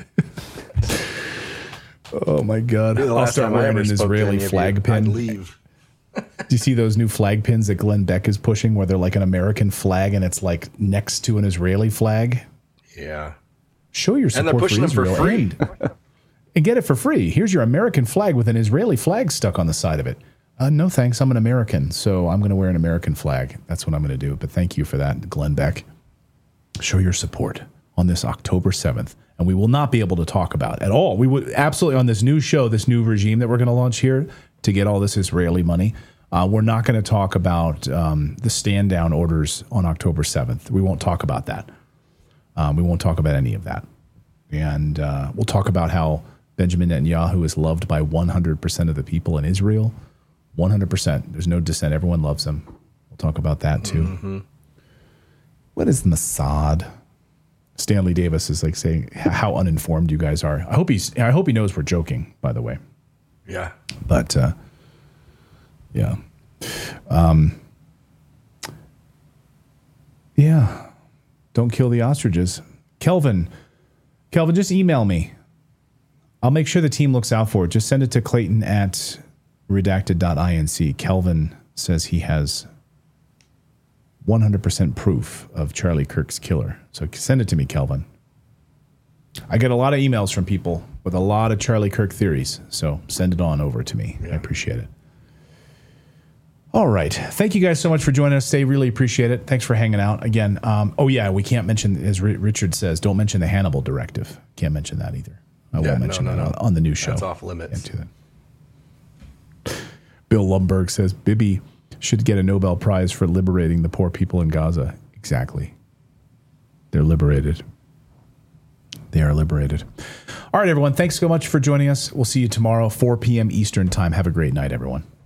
Oh, my God. I'll start wearing an Israeli flag pin. I'd leave. Do you see those new flag pins that Glenn Beck is pushing where they're like an American flag and it's like next to an Israeli flag? Yeah. Show your support and they're pushing for Israel them for free. And, and get it for free. Here's your American flag with an Israeli flag stuck on the side of it. Uh, no, thanks. I'm an American, so I'm going to wear an American flag. That's what I'm going to do. But thank you for that, Glenn Beck. Show your support on this October seventh and we will not be able to talk about at all. We would absolutely, on this new show, this new regime that we're going to launch here to get all this Israeli money, uh, we're not going to talk about um, the stand down orders on October seventh. We won't talk about that. Um, we won't talk about any of that. And uh, we'll talk about how Benjamin Netanyahu is loved by one hundred percent of the people in Israel. one hundred percent. There's no dissent. Everyone loves him. We'll talk about that too. Mm-hmm. What is Mossad? Stanley Davis is like saying how uninformed you guys are. I hope he's. I hope he knows we're joking. By the way. Yeah. But uh, yeah, um, yeah. Don't kill the ostriches, Kelvin. Kelvin, just email me. I'll make sure the team looks out for it. Just send it to Clayton at redacted dot inc. Kelvin says he has one hundred percent proof of Charlie Kirk's killer. So send it to me, Kelvin. I get a lot of emails from people with a lot of Charlie Kirk theories. So send it on over to me. Yeah. I appreciate it. All right. Thank you guys so much for joining us today. Really appreciate it. Thanks for hanging out. Again, um, oh, yeah, we can't mention, as R- Richard says, don't mention the Hannibal directive. Can't mention that either. I yeah, won't mention no, no, that no. on, on the new show. That's off limits. Can't do that. Bill Lumberg says Bibi should get a Nobel Prize for liberating the poor people in Gaza. Exactly. They're liberated. They are liberated. All right, everyone. Thanks so much for joining us. We'll see you tomorrow, four p.m. Eastern time. Have a great night, everyone.